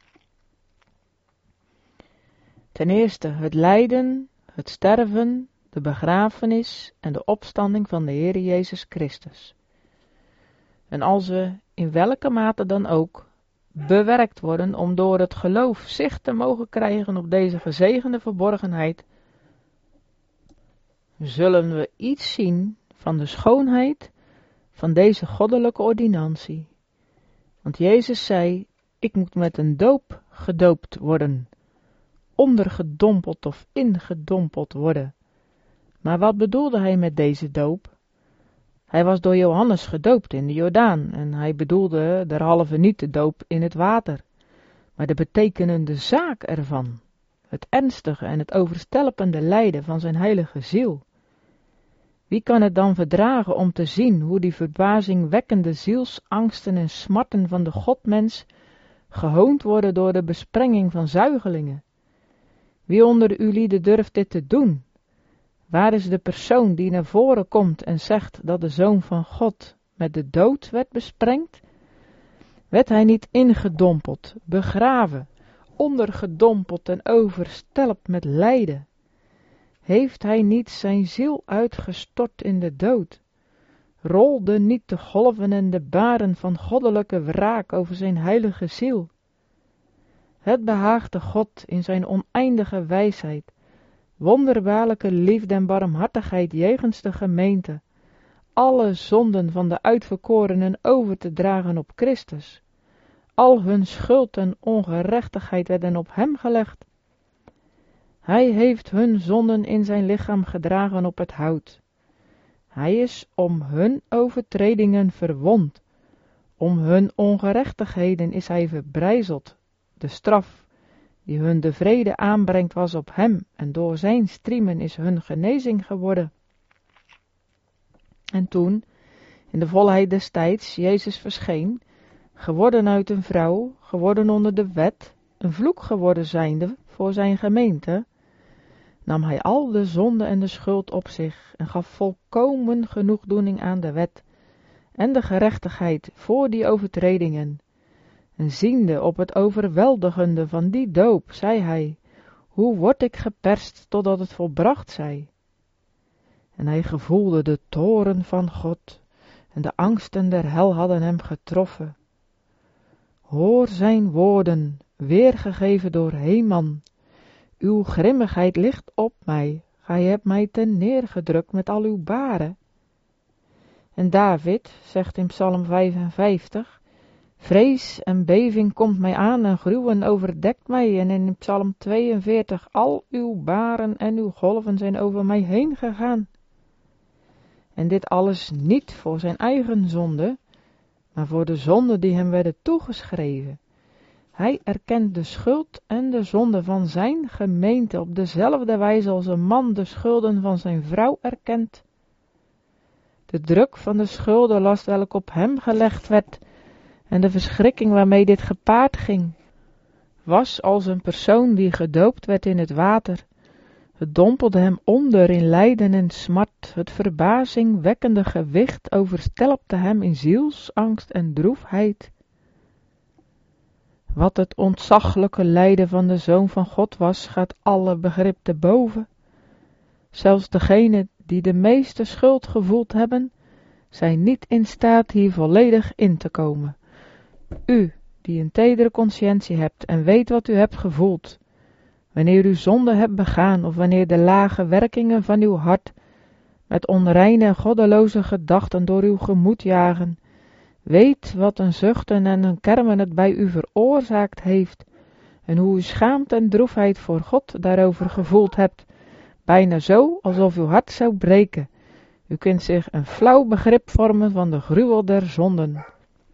Ten eerste het lijden, het sterven, de begrafenis en de opstanding van de Heer Jezus Christus. En als we in welke mate dan ook bewerkt worden om door het geloof zicht te mogen krijgen op deze gezegende verborgenheid, zullen we iets zien van de schoonheid van deze goddelijke ordinantie. Want Jezus zei, ik moet met een doop gedoopt worden, ondergedompeld of ingedompeld worden. Maar wat bedoelde hij met deze doop? Hij was door Johannes gedoopt in de Jordaan en hij bedoelde derhalve niet de doop in het water, maar de betekenende zaak ervan, het ernstige en het overstelpende lijden van zijn heilige ziel. Wie kan het dan verdragen om te zien hoe die verbazingwekkende zielsangsten en smarten van de godmens gehoond worden door de besprenging van zuigelingen? Wie onder u lieden durft dit te doen? Waar is de persoon die naar voren komt en zegt dat de Zoon van God met de dood werd besprengd? Werd hij niet ingedompeld, begraven, ondergedompeld en overstelpt met lijden? Heeft hij niet zijn ziel uitgestort in de dood? Rolden niet de golven en de baren van goddelijke wraak over zijn heilige ziel? Het behaagde God in zijn oneindige wijsheid, wonderbaarlijke liefde en barmhartigheid jegens de gemeente, alle zonden van de uitverkorenen over te dragen op Christus. Al hun schuld en ongerechtigheid werden op hem gelegd. Hij heeft hun zonden in zijn lichaam gedragen op het hout. Hij is om hun overtredingen verwond, om hun ongerechtigheden is hij verbrijzeld. De straf die hun de vrede aanbrengt was op hem, en door zijn striemen is hun genezing geworden. En toen, in de volheid des tijds, Jezus verscheen, geworden uit een vrouw, geworden onder de wet, een vloek geworden zijnde voor zijn gemeente, nam hij al de zonde en de schuld op zich en gaf volkomen genoegdoening aan de wet en de gerechtigheid voor die overtredingen. En ziende op het overweldigende van die doop, zei hij, hoe word ik geperst totdat het volbracht zij? En hij gevoelde de toorn van God en de angsten der hel hadden hem getroffen. Hoor zijn woorden, weergegeven door Heman. Uw grimmigheid ligt op mij, gij hebt mij ten neergedrukt met al uw baren. En David zegt in Psalm vijfenvijftig, vrees en beving komt mij aan en gruwen overdekt mij. En in Psalm tweeënveertig, al uw baren en uw golven zijn over mij heen gegaan. En dit alles niet voor zijn eigen zonde, maar voor de zonde die hem werden toegeschreven. Hij erkent de schuld en de zonde van zijn gemeente op dezelfde wijze als een man de schulden van zijn vrouw erkent. De druk van de schuldenlast welke op hem gelegd werd en de verschrikking waarmee dit gepaard ging, was als een persoon die gedoopt werd in het water. Het dompelde hem onder in lijden en smart, het verbazingwekkende gewicht overstelpte hem in zielsangst en droefheid. Wat het ontzaglijke lijden van de Zoon van God was, gaat alle begrip te boven. Zelfs degenen die de meeste schuld gevoeld hebben, zijn niet in staat hier volledig in te komen. U, die een tedere consciëntie hebt en weet wat u hebt gevoeld, wanneer u zonde hebt begaan of wanneer de lage werkingen van uw hart met onreine en goddeloze gedachten door uw gemoed jagen, weet wat een zuchten en een kermen het bij u veroorzaakt heeft en hoe u schaamte en droefheid voor God daarover gevoeld hebt, bijna zo alsof uw hart zou breken. U kunt zich een flauw begrip vormen van de gruwel der zonden.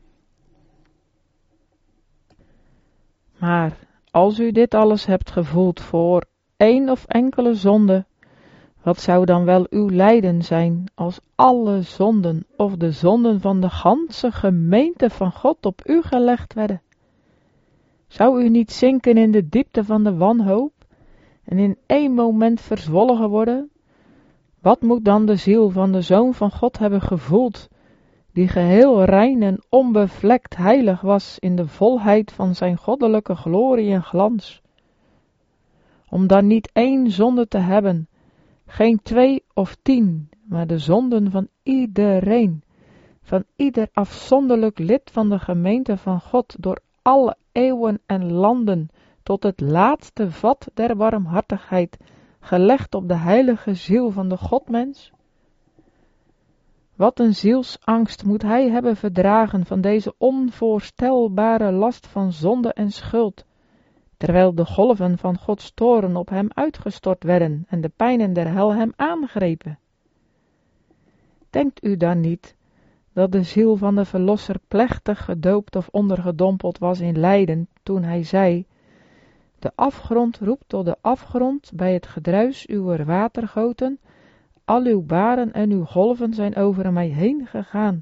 Maar als u dit alles hebt gevoeld voor één of enkele zonde, wat zou dan wel uw lijden zijn als alle zonden of de zonden van de ganse gemeente van God op u gelegd werden? Zou u niet zinken in de diepte van de wanhoop en in één moment verzwolgen worden? Wat moet dan de ziel van de Zoon van God hebben gevoeld, die geheel rein en onbevlekt heilig was in de volheid van zijn goddelijke glorie en glans? Om dan niet één zonde te hebben, geen twee of tien, maar de zonden van iedereen, van ieder afzonderlijk lid van de gemeente van God, door alle eeuwen en landen, tot het laatste vat der barmhartigheid, gelegd op de heilige ziel van de Godmens? Wat een zielsangst moet hij hebben verdragen van deze onvoorstelbare last van zonde en schuld, terwijl de golven van Gods toorn op hem uitgestort werden en de pijnen der hel hem aangrepen. Denkt u dan niet dat de ziel van de Verlosser plechtig gedoopt of ondergedompeld was in lijden, toen hij zei: de afgrond roept tot de afgrond bij het gedruis uwer watergoten, al uw baren en uw golven zijn over mij heen gegaan.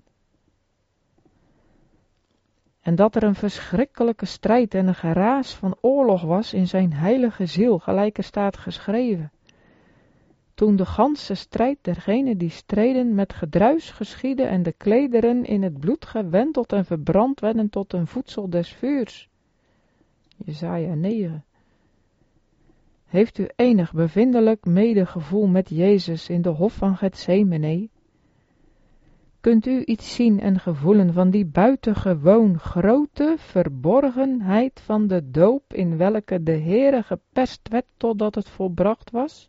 En dat er een verschrikkelijke strijd en een geraas van oorlog was in zijn heilige ziel, gelijk er staat geschreven. Toen de ganse strijd dergenen die streden met gedruis geschiedde en de klederen in het bloed gewenteld en verbrand werden tot een voedsel des vuurs. Jesaja negen. Heeft u enig bevindelijk medegevoel met Jezus in de hof van Getsemane? Kunt u iets zien en gevoelen van die buitengewoon grote verborgenheid van de doop in welke de Heere geperst werd totdat het volbracht was?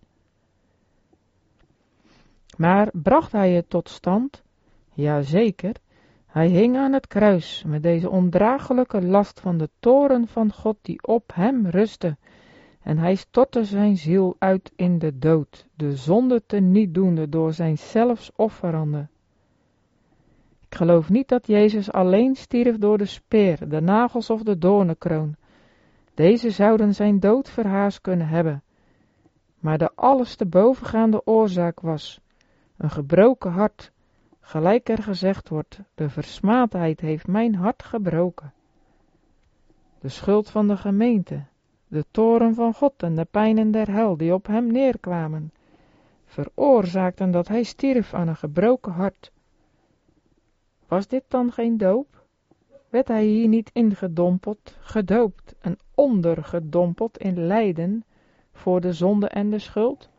Maar bracht hij het tot stand? Jazeker, hij hing aan het kruis met deze ondraaglijke last van de toorn van God die op hem rustte, en hij stortte zijn ziel uit in de dood, de zonde teniet doende door zijn zelfs offerande. Ik geloof niet dat Jezus alleen stierf door de speer, de nagels of de doornenkroon. Deze zouden zijn dood verhaast kunnen hebben. Maar de alles te bovengaande oorzaak was een gebroken hart, gelijk er gezegd wordt: de versmaadheid heeft mijn hart gebroken. De schuld van de gemeente, de toorn van God en de pijnen der hel die op hem neerkwamen, veroorzaakten dat hij stierf aan een gebroken hart. Was dit dan geen doop? Werd hij hier niet ingedompeld, gedoopt en ondergedompeld in lijden voor de zonde en de schuld?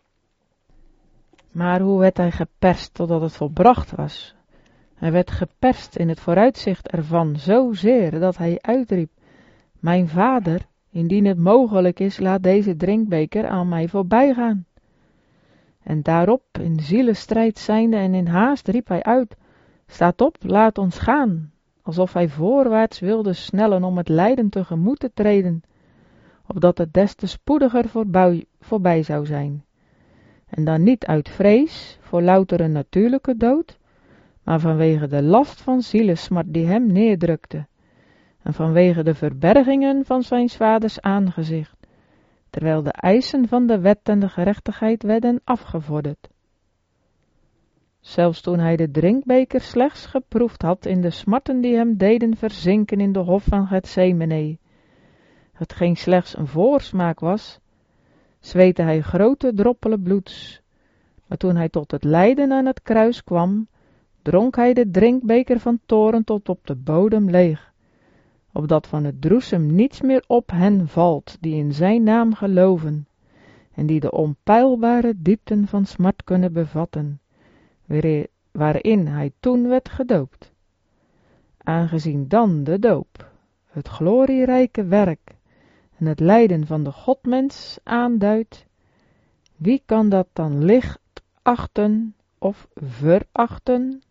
Maar hoe werd hij geperst totdat het volbracht was? Hij werd geperst in het vooruitzicht ervan zozeer dat hij uitriep: mijn Vader, indien het mogelijk is, laat deze drinkbeker aan mij voorbij gaan. En daarop, in zielestrijd zijnde en in haast, riep hij uit: staat op, laat ons gaan, alsof hij voorwaarts wilde snellen om het lijden tegemoet te treden, opdat het des te spoediger voorbij, voorbij zou zijn. En dan niet uit vrees voor louter een natuurlijke dood, maar vanwege de last van zielesmart die hem neerdrukte, en vanwege de verbergingen van zijn vaders aangezicht, terwijl de eisen van de wet en de gerechtigheid werden afgevorderd. Zelfs toen hij de drinkbeker slechts geproefd had in de smarten die hem deden verzinken in de hof van Getsemane, hetgeen slechts een voorsmaak was, zweette hij grote droppelen bloeds. Maar toen hij tot het lijden aan het kruis kwam, dronk hij de drinkbeker van toorn tot op de bodem leeg, opdat van het droesem niets meer op hen valt die in zijn naam geloven, en die de onpeilbare diepten van smart kunnen bevatten, waarin hij toen werd gedoopt. Aangezien dan de doop, het glorierijke werk en het lijden van de Godmens aanduidt, wie kan dat dan licht achten of verachten?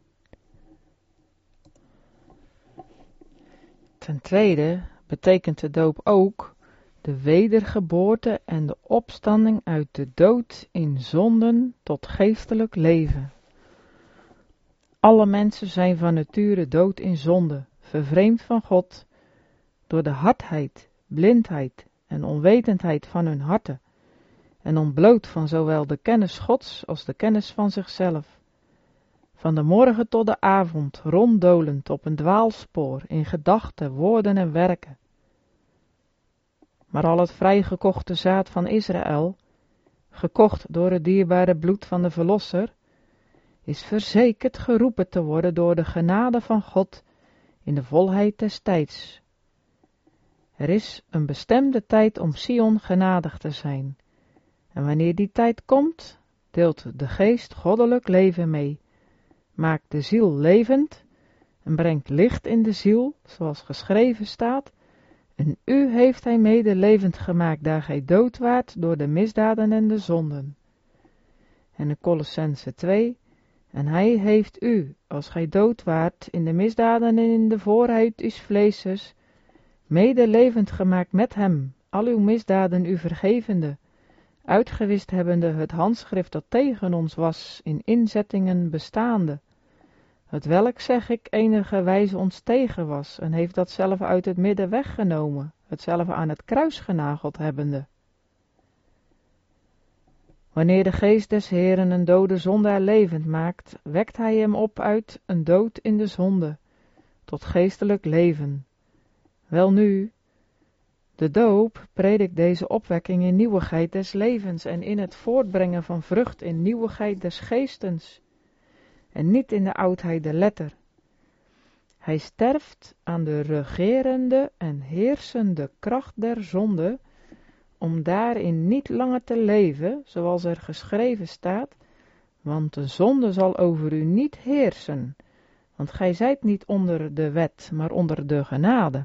Ten tweede betekent de doop ook de wedergeboorte en de opstanding uit de dood in zonden tot geestelijk leven. alle mensen zijn van nature dood in zonde, vervreemd van God, door de hardheid, blindheid en onwetendheid van hun harten, en ontbloot van zowel de kennis Gods als de kennis van zichzelf. Van de morgen tot de avond ronddolend op een dwaalspoor in gedachten, woorden en werken. Maar al het vrijgekochte zaad van Israël, gekocht door het dierbare bloed van de Verlosser, is verzekerd geroepen te worden door de genade van God in de volheid des tijds. Er is een bestemde tijd om Sion genadig te zijn, en wanneer die tijd komt, deelt de geest goddelijk leven mee, maakt de ziel levend en brengt licht in de ziel, zoals geschreven staat, en u heeft hij mede levend gemaakt, daar gij dood waart door de misdaden en de zonden. En de Colossense twee, en hij heeft u, als gij dood waart in de misdaden en in de voorheid uws vleeses, mede levend gemaakt met hem, al uw misdaden u vergevende, uitgewist hebbende het handschrift dat tegen ons was, in inzettingen bestaande, het welk, zeg ik, enige wijze ons tegen was, en heeft dat zelf uit het midden weggenomen, hetzelfde aan het kruis genageld hebbende. Wanneer de geest des Heeren een dode zondaar levend maakt, wekt hij hem op uit een dood in de zonde, tot geestelijk leven. Welnu, de doop predikt deze opwekking in nieuwigheid des levens en in het voortbrengen van vrucht in nieuwigheid des geestens, en niet in de oudheid der letter. Hij sterft aan de regerende en heersende kracht der zonde, om daarin niet langer te leven, zoals er geschreven staat, want de zonde zal over u niet heersen, want gij zijt niet onder de wet, maar onder de genade.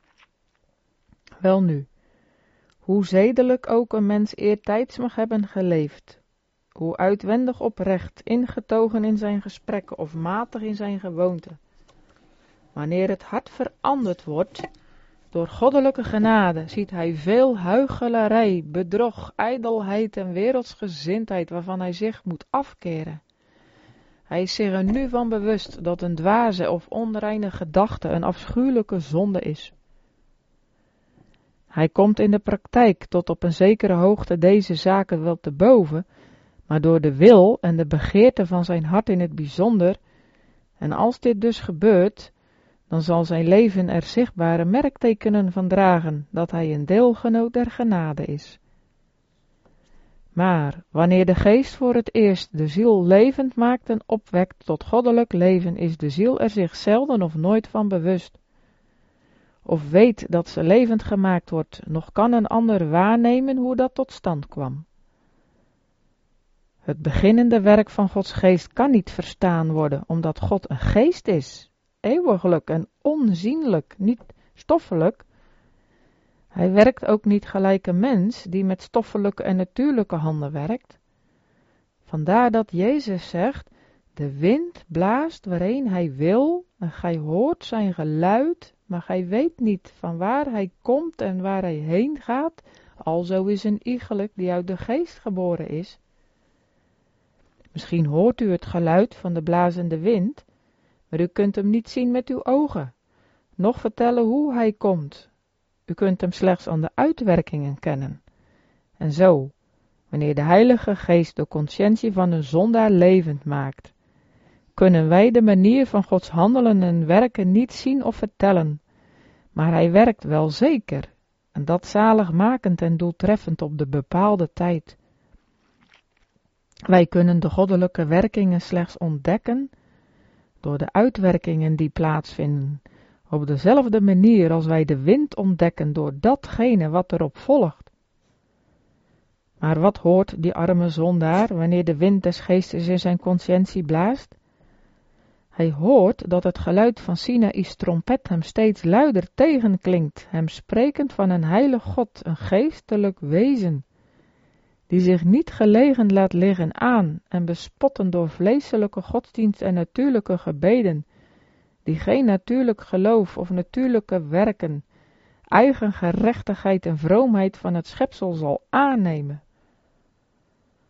Welnu, hoe zedelijk ook een mens eertijds mag hebben geleefd, hoe uitwendig oprecht, ingetogen in zijn gesprekken of matig in zijn gewoonte, wanneer het hart veranderd wordt door goddelijke genade, ziet hij veel huichelarij, bedrog, ijdelheid en wereldsgezindheid waarvan hij zich moet afkeren. Hij is zich er nu van bewust dat een dwaze of onreine gedachte een afschuwelijke zonde is. Hij komt in de praktijk tot op een zekere hoogte deze zaken wel te boven, maar door de wil en de begeerte van zijn hart in het bijzonder, en als dit dus gebeurt, dan zal zijn leven er zichtbare merktekenen van dragen, dat hij een deelgenoot der genade is. Maar wanneer de geest voor het eerst de ziel levend maakt en opwekt tot goddelijk leven, is de ziel er zich zelden of nooit van bewust, of weet dat ze levend gemaakt wordt, nog kan een ander waarnemen hoe dat tot stand kwam. Het beginnende werk van Gods geest kan niet verstaan worden, omdat God een geest is, eeuwiglijk en onzienlijk, niet stoffelijk. Hij werkt ook niet gelijk een mens die met stoffelijke en natuurlijke handen werkt. Vandaar dat Jezus zegt, de wind blaast waarheen hij wil en gij hoort zijn geluid, maar gij weet niet van waar hij komt en waar hij heen gaat, alzo is een iegelijk die uit de geest geboren is. Misschien hoort u het geluid van de blazende wind, maar u kunt hem niet zien met uw ogen, noch vertellen hoe hij komt. U kunt hem slechts aan de uitwerkingen kennen. En zo, wanneer de Heilige Geest de conscientie van een zondaar levend maakt, kunnen wij de manier van Gods handelen en werken niet zien of vertellen, maar hij werkt wel zeker, en dat zaligmakend en doeltreffend op de bepaalde tijd. Wij kunnen de goddelijke werkingen slechts ontdekken door de uitwerkingen die plaatsvinden, op dezelfde manier als wij de wind ontdekken door datgene wat erop volgt. Maar wat hoort die arme zondaar wanneer de wind des geestes in zijn conscientie blaast? Hij hoort dat het geluid van Sinaï's trompet hem steeds luider tegenklinkt, hem sprekend van een heilig God, een geestelijk wezen, die zich niet gelegen laat liggen aan en bespotten door vleeselijke godsdienst en natuurlijke gebeden, die geen natuurlijk geloof of natuurlijke werken, eigen gerechtigheid en vroomheid van het schepsel zal aannemen.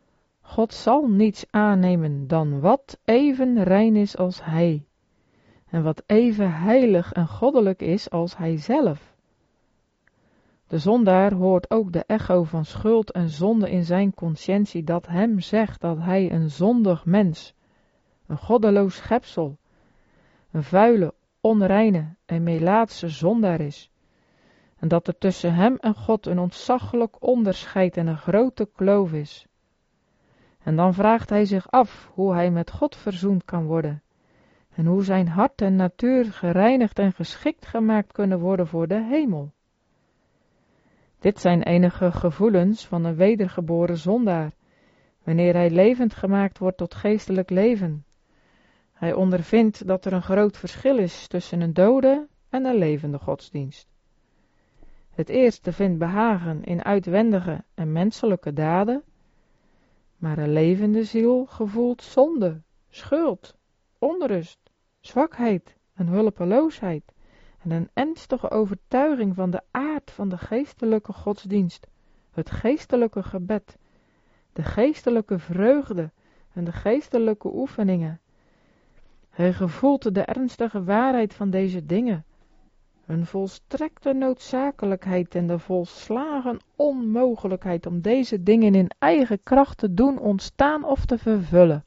God zal niets aannemen dan wat even rein is als hij, en wat even heilig en goddelijk is als hij zelf. De zondaar hoort ook de echo van schuld en zonde in zijn conscientie dat hem zegt dat hij een zondig mens, een goddeloos schepsel, een vuile, onreine en melaatse zondaar is, en dat er tussen hem en God een ontzaglijk onderscheid en een grote kloof is. En dan vraagt hij zich af hoe hij met God verzoend kan worden, en hoe zijn hart en natuur gereinigd en geschikt gemaakt kunnen worden voor de hemel. Dit zijn enige gevoelens van een wedergeboren zondaar, wanneer hij levend gemaakt wordt tot geestelijk leven. Hij ondervindt dat er een groot verschil is tussen een dode en een levende godsdienst. Het eerste vindt behagen in uitwendige en menselijke daden, maar een levende ziel gevoelt zonde, schuld, onrust, zwakheid en hulpeloosheid en een ernstige overtuiging van de aard van de geestelijke godsdienst, het geestelijke gebed, de geestelijke vreugde en de geestelijke oefeningen. Hij gevoelt de ernstige waarheid van deze dingen, hun volstrekte noodzakelijkheid en de volslagen onmogelijkheid om deze dingen in eigen kracht te doen ontstaan of te vervullen.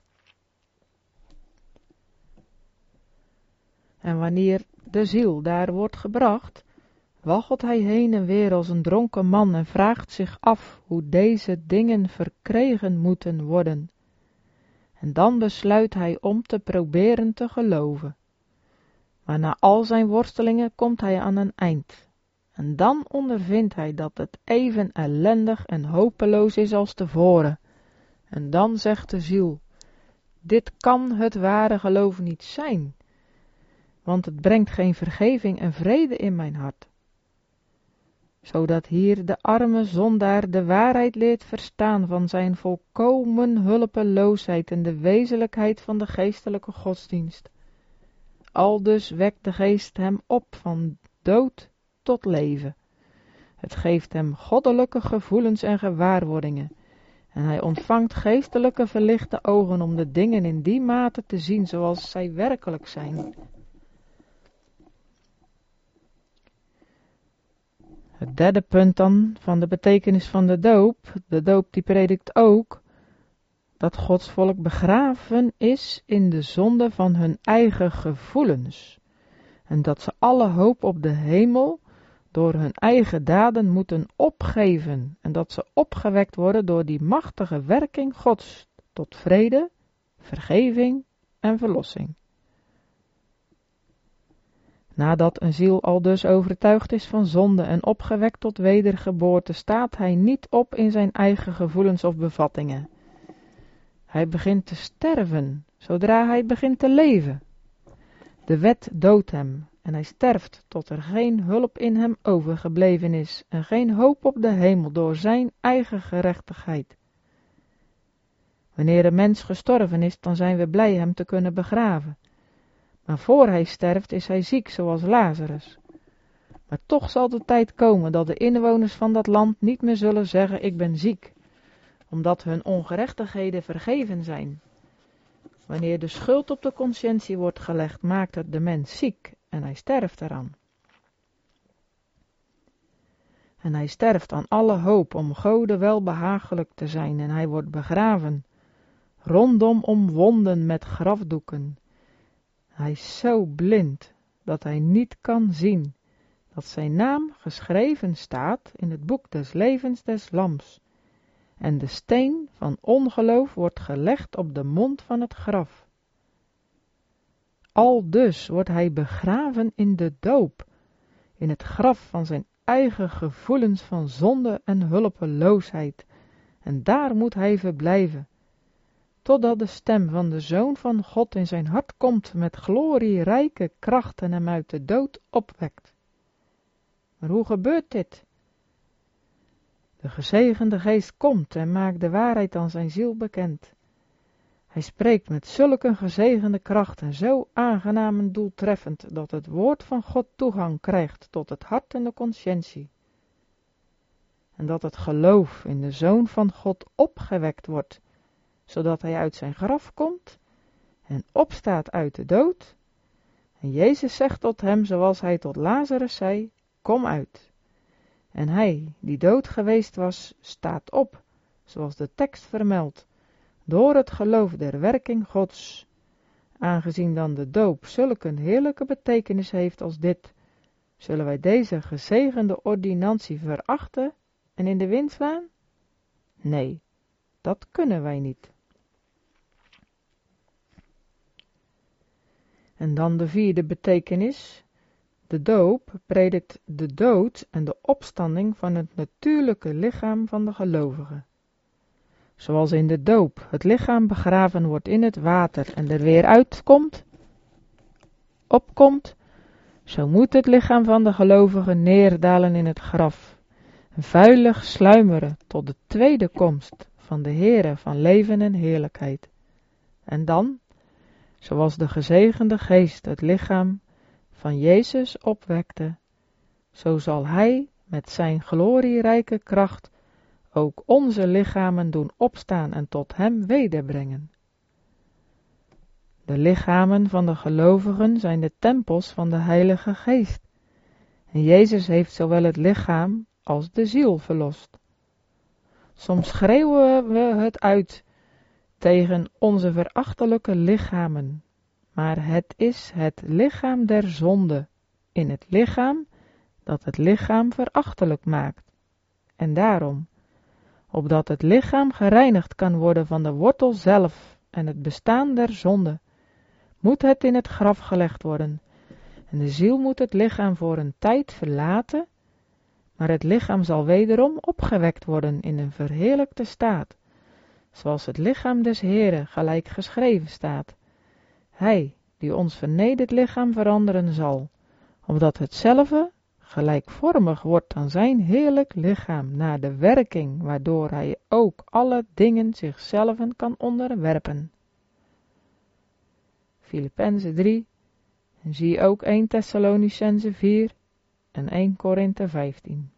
En wanneer de ziel daar wordt gebracht, waggelt hij heen en weer als een dronken man en vraagt zich af hoe deze dingen verkregen moeten worden. En dan besluit hij om te proberen te geloven. Maar na al zijn worstelingen komt hij aan een eind. En dan ondervindt hij dat het even ellendig en hopeloos is als tevoren. En dan zegt de ziel, dit kan het ware geloof niet zijn, want het brengt geen vergeving en vrede in mijn hart. Zodat hier de arme zondaar de waarheid leert verstaan van zijn volkomen hulpeloosheid en de wezenlijkheid van de geestelijke godsdienst. Aldus wekt de geest hem op van dood tot leven. Het geeft hem goddelijke gevoelens en gewaarwordingen, en hij ontvangt geestelijke verlichte ogen om de dingen in die mate te zien zoals zij werkelijk zijn. Het derde punt dan van de betekenis van de doop. De doop die predikt ook dat Gods volk begraven is in de zonde van hun eigen gevoelens. En dat ze alle hoop op de hemel door hun eigen daden moeten opgeven. En dat ze opgewekt worden door die machtige werking Gods tot vrede, vergeving en verlossing. Nadat een ziel al dus overtuigd is van zonde en opgewekt tot wedergeboorte, staat hij niet op in zijn eigen gevoelens of bevattingen. Hij begint te sterven, zodra hij begint te leven. De wet doodt hem en hij sterft tot er geen hulp in hem overgebleven is en geen hoop op de hemel door zijn eigen gerechtigheid. Wanneer een mens gestorven is, dan zijn we blij hem te kunnen begraven. Maar voor hij sterft is hij ziek, zoals Lazarus. Maar toch zal de tijd komen dat de inwoners van dat land niet meer zullen zeggen, ik ben ziek, omdat hun ongerechtigheden vergeven zijn. Wanneer de schuld op de conscientie wordt gelegd, maakt het de mens ziek en hij sterft eraan. En hij sterft aan alle hoop om Gode welbehagelijk te zijn en hij wordt begraven, rondom omwonden met grafdoeken. Hij is zo blind dat hij niet kan zien dat zijn naam geschreven staat in het boek des levens des Lams. En de steen van ongeloof wordt gelegd op de mond van het graf. Aldus wordt hij begraven in de doop, in het graf van zijn eigen gevoelens van zonde en hulpeloosheid. En daar moet hij verblijven, totdat de stem van de Zoon van God in zijn hart komt met glorierijke kracht en hem uit de dood opwekt. Maar hoe gebeurt dit? De gezegende geest komt en maakt de waarheid aan zijn ziel bekend. Hij spreekt met zulke gezegende kracht en zo aangenaam en doeltreffend, dat het woord van God toegang krijgt tot het hart en de conscientie. En dat het geloof in de Zoon van God opgewekt wordt, zodat hij uit zijn graf komt en opstaat uit de dood. En Jezus zegt tot hem, zoals hij tot Lazarus zei, kom uit. En hij, die dood geweest was, staat op, zoals de tekst vermeldt, door het geloof der werking Gods. Aangezien dan de doop zulke een heerlijke betekenis heeft als dit, zullen wij deze gezegende ordinantie verachten en in de wind slaan? Nee, dat kunnen wij niet. En dan de vierde betekenis. De doop predikt de dood en de opstanding van het natuurlijke lichaam van de gelovige. Zoals in de doop het lichaam begraven wordt in het water en er weer uitkomt, opkomt, zo moet het lichaam van de gelovige neerdalen in het graf en vuilig sluimeren tot de tweede komst van de Heere van leven en heerlijkheid. En dan, zoals de gezegende geest het lichaam van Jezus opwekte, zo zal Hij met zijn glorierijke kracht ook onze lichamen doen opstaan en tot Hem wederbrengen. De lichamen van de gelovigen zijn de tempels van de Heilige Geest. En Jezus heeft zowel het lichaam als de ziel verlost. Soms schreeuwen we het uit tegen onze verachtelijke lichamen, maar het is het lichaam der zonde in het lichaam dat het lichaam verachtelijk maakt. En daarom, opdat het lichaam gereinigd kan worden van de wortel zelf en het bestaan der zonde, moet het in het graf gelegd worden. En de ziel moet het lichaam voor een tijd verlaten, maar het lichaam zal wederom opgewekt worden in een verheerlijkte staat, zoals het lichaam des Heeren gelijk geschreven staat. Hij, die ons vernederd lichaam veranderen zal, opdat hetzelfde gelijkvormig wordt aan zijn heerlijk lichaam, naar de werking waardoor hij ook alle dingen zichzelf kan onderwerpen. Filippenzen drie, en zie ook eerste Thessalonicenzen vier en eerste Korinthe vijftien.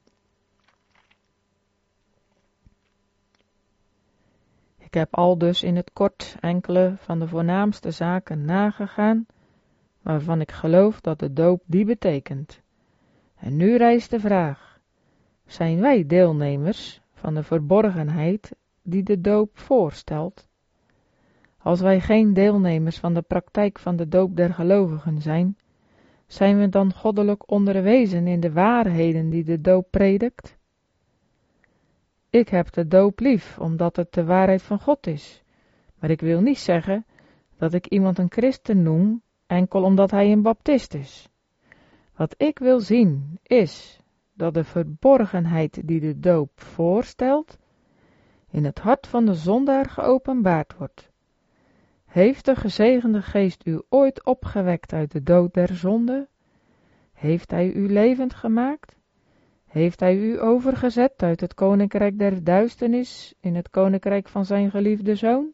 Ik heb al dus in het kort enkele van de voornaamste zaken nagegaan, waarvan ik geloof dat de doop die betekent. En nu rijst de vraag, zijn wij deelnemers van de verborgenheid die de doop voorstelt? Als wij geen deelnemers van de praktijk van de doop der gelovigen zijn, zijn we dan goddelijk onderwezen in de waarheden die de doop predikt? Ik heb de doop lief, omdat het de waarheid van God is. Maar ik wil niet zeggen dat ik iemand een christen noem, enkel omdat hij een baptist is. Wat ik wil zien, is dat de verborgenheid die de doop voorstelt, in het hart van de zondaar geopenbaard wordt. Heeft de gezegende geest u ooit opgewekt uit de dood der zonde? Heeft hij u levend gemaakt? Heeft hij u overgezet uit het koninkrijk der duisternis in het koninkrijk van zijn geliefde zoon?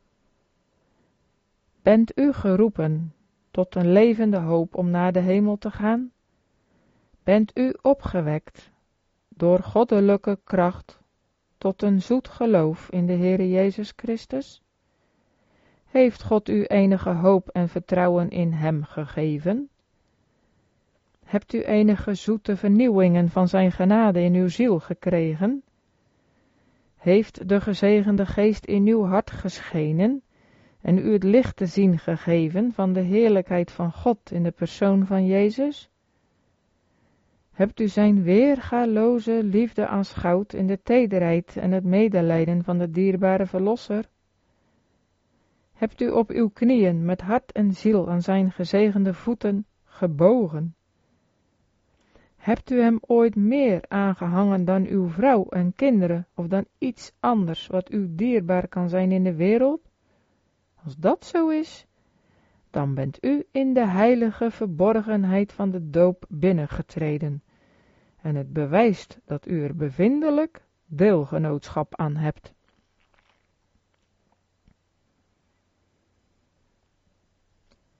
Bent u geroepen tot een levende hoop om naar de hemel te gaan? Bent u opgewekt door goddelijke kracht tot een zoet geloof in de Heere Jezus Christus? Heeft God u enige hoop en vertrouwen in Hem gegeven? Hebt u enige zoete vernieuwingen van zijn genade in uw ziel gekregen? Heeft de gezegende geest in uw hart geschenen en u het licht te zien gegeven van de heerlijkheid van God in de persoon van Jezus? Hebt u zijn weergaloze liefde aanschouwd in de tederheid en het medelijden van de dierbare Verlosser? Hebt u op uw knieën met hart en ziel aan zijn gezegende voeten gebogen? Hebt u hem ooit meer aangehangen dan uw vrouw en kinderen of dan iets anders wat u dierbaar kan zijn in de wereld? Als dat zo is, dan bent u in de heilige verborgenheid van de doop binnengetreden. En het bewijst dat u er bevindelijk deelgenootschap aan hebt.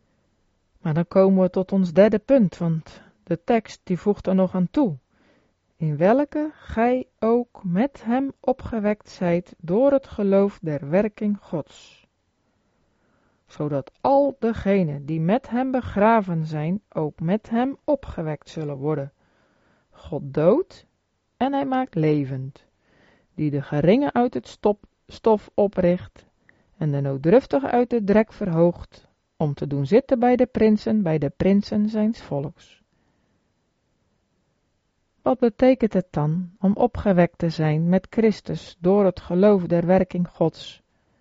Maar dan komen we tot ons derde punt, want de tekst die voegt er nog aan toe. in welke gij ook met hem opgewekt zijt door het geloof der werking Gods, zodat al degenen die met hem begraven zijn, ook met hem opgewekt zullen worden. God doodt en hij maakt levend, die de geringe uit het stop, stof opricht en de nooddruftige uit de drek verhoogt, om te doen zitten bij de prinsen, bij de prinsen zijns volks. Wat betekent het dan om opgewekt te zijn met Christus door het geloof der werking Gods?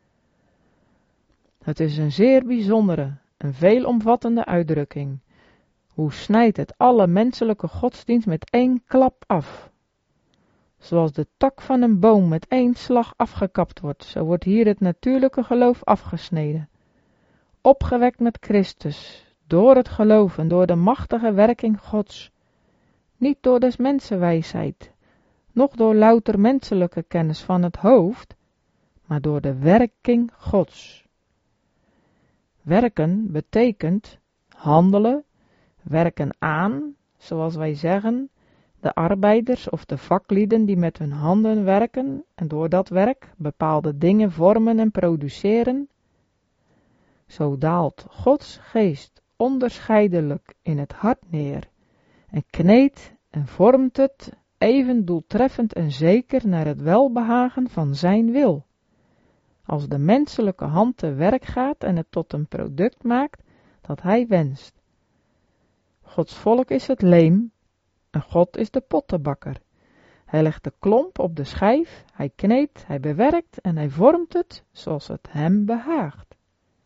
Het is een zeer bijzondere en veelomvattende uitdrukking. Hoe snijdt het alle menselijke godsdienst met één klap af? Zoals de tak van een boom met één slag afgekapt wordt, zo wordt hier het natuurlijke geloof afgesneden. Opgewekt met Christus, door het geloof en door de machtige werking Gods, niet door des mensenwijsheid, noch door louter menselijke kennis van het hoofd, maar door de werking Gods. Werken betekent handelen, werken aan, zoals wij zeggen, de arbeiders of de vaklieden die met hun handen werken en door dat werk bepaalde dingen vormen en produceren. Zo daalt Gods geest onderscheidelijk in het hart neer en kneedt en vormt het even doeltreffend en zeker naar het welbehagen van zijn wil. Als de menselijke hand te werk gaat en het tot een product maakt dat hij wenst. Gods volk is het leem en God is de pottenbakker. Hij legt de klomp op de schijf, hij kneedt, hij bewerkt en hij vormt het zoals het hem behaagt.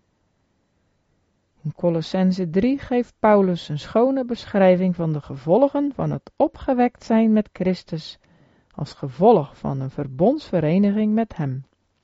In Kolossenzen drie geeft Paulus een schone beschrijving van de gevolgen van het opgewekt zijn met Christus als gevolg van een verbondsvereniging met hem.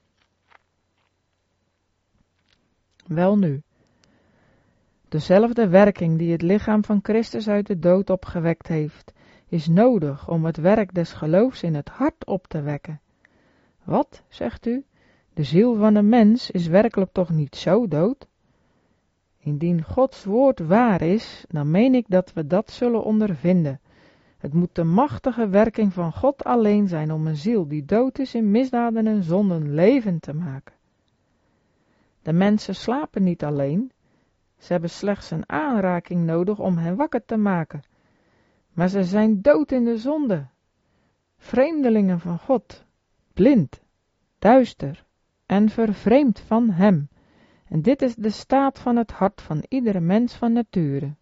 Welnu, dezelfde werking die het lichaam van Christus uit de dood opgewekt heeft, is nodig om het werk des geloofs in het hart op te wekken. Wat, zegt u, de ziel van een mens is werkelijk toch niet zo dood? Indien Gods woord waar is, dan meen ik dat we dat zullen ondervinden. Het moet de machtige werking van God alleen zijn om een ziel die dood is in misdaden en zonden levend te maken. De mensen slapen niet alleen, ze hebben slechts een aanraking nodig om hen wakker te maken. Maar ze zijn dood in de zonde, vreemdelingen van God, blind, duister en vervreemd van hem. En dit is de staat van het hart van iedere mens van nature.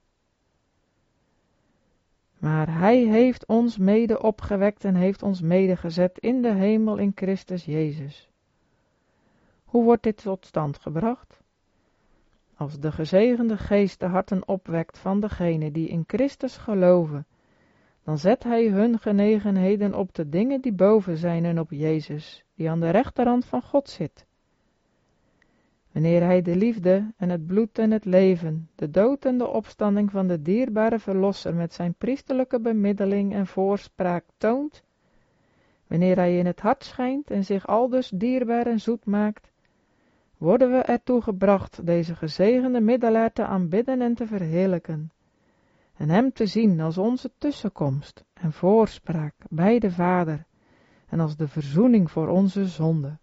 Maar hij heeft ons mede opgewekt en heeft ons mede gezet in de hemel in Christus Jezus. Hoe wordt dit tot stand gebracht? Als de gezegende geest de harten opwekt van degenen die in Christus geloven, dan zet hij hun genegenheden op de dingen die boven zijn en op Jezus, die aan de rechterhand van God zit. Wanneer hij de liefde en het bloed en het leven, de dood en de opstanding van de dierbare Verlosser met zijn priesterlijke bemiddeling en voorspraak toont, wanneer hij in het hart schijnt en zich aldus dierbaar en zoet maakt, worden we ertoe gebracht deze gezegende middelaar te aanbidden en te verheerlijken, en hem te zien als onze tussenkomst en voorspraak bij de Vader en als de verzoening voor onze zonde.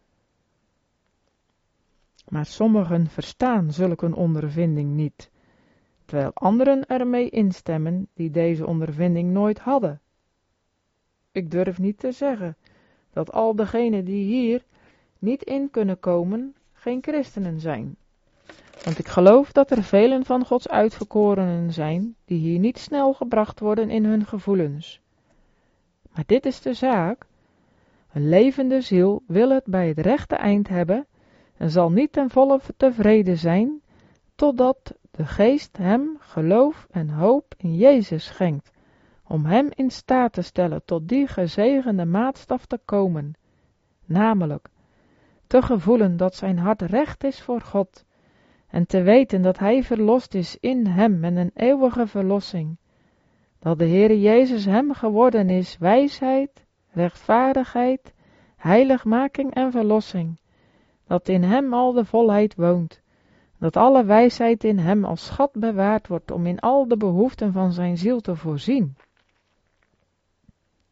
Maar sommigen verstaan zulke een ondervinding niet, terwijl anderen ermee instemmen die deze ondervinding nooit hadden. Ik durf niet te zeggen dat al degenen die hier niet in kunnen komen, geen christenen zijn. Want ik geloof dat er velen van Gods uitverkorenen zijn, die hier niet snel gebracht worden in hun gevoelens. Maar dit is de zaak, een levende ziel wil het bij het rechte eind hebben, en zal niet ten volle tevreden zijn, totdat de geest hem geloof en hoop in Jezus schenkt, om hem in staat te stellen tot die gezegende maatstaf te komen, namelijk te gevoelen dat zijn hart recht is voor God, en te weten dat hij verlost is in hem en een eeuwige verlossing, dat de Heere Jezus hem geworden is wijsheid, rechtvaardigheid, heiligmaking en verlossing, dat in hem al de volheid woont, dat alle wijsheid in hem als schat bewaard wordt om in al de behoeften van zijn ziel te voorzien.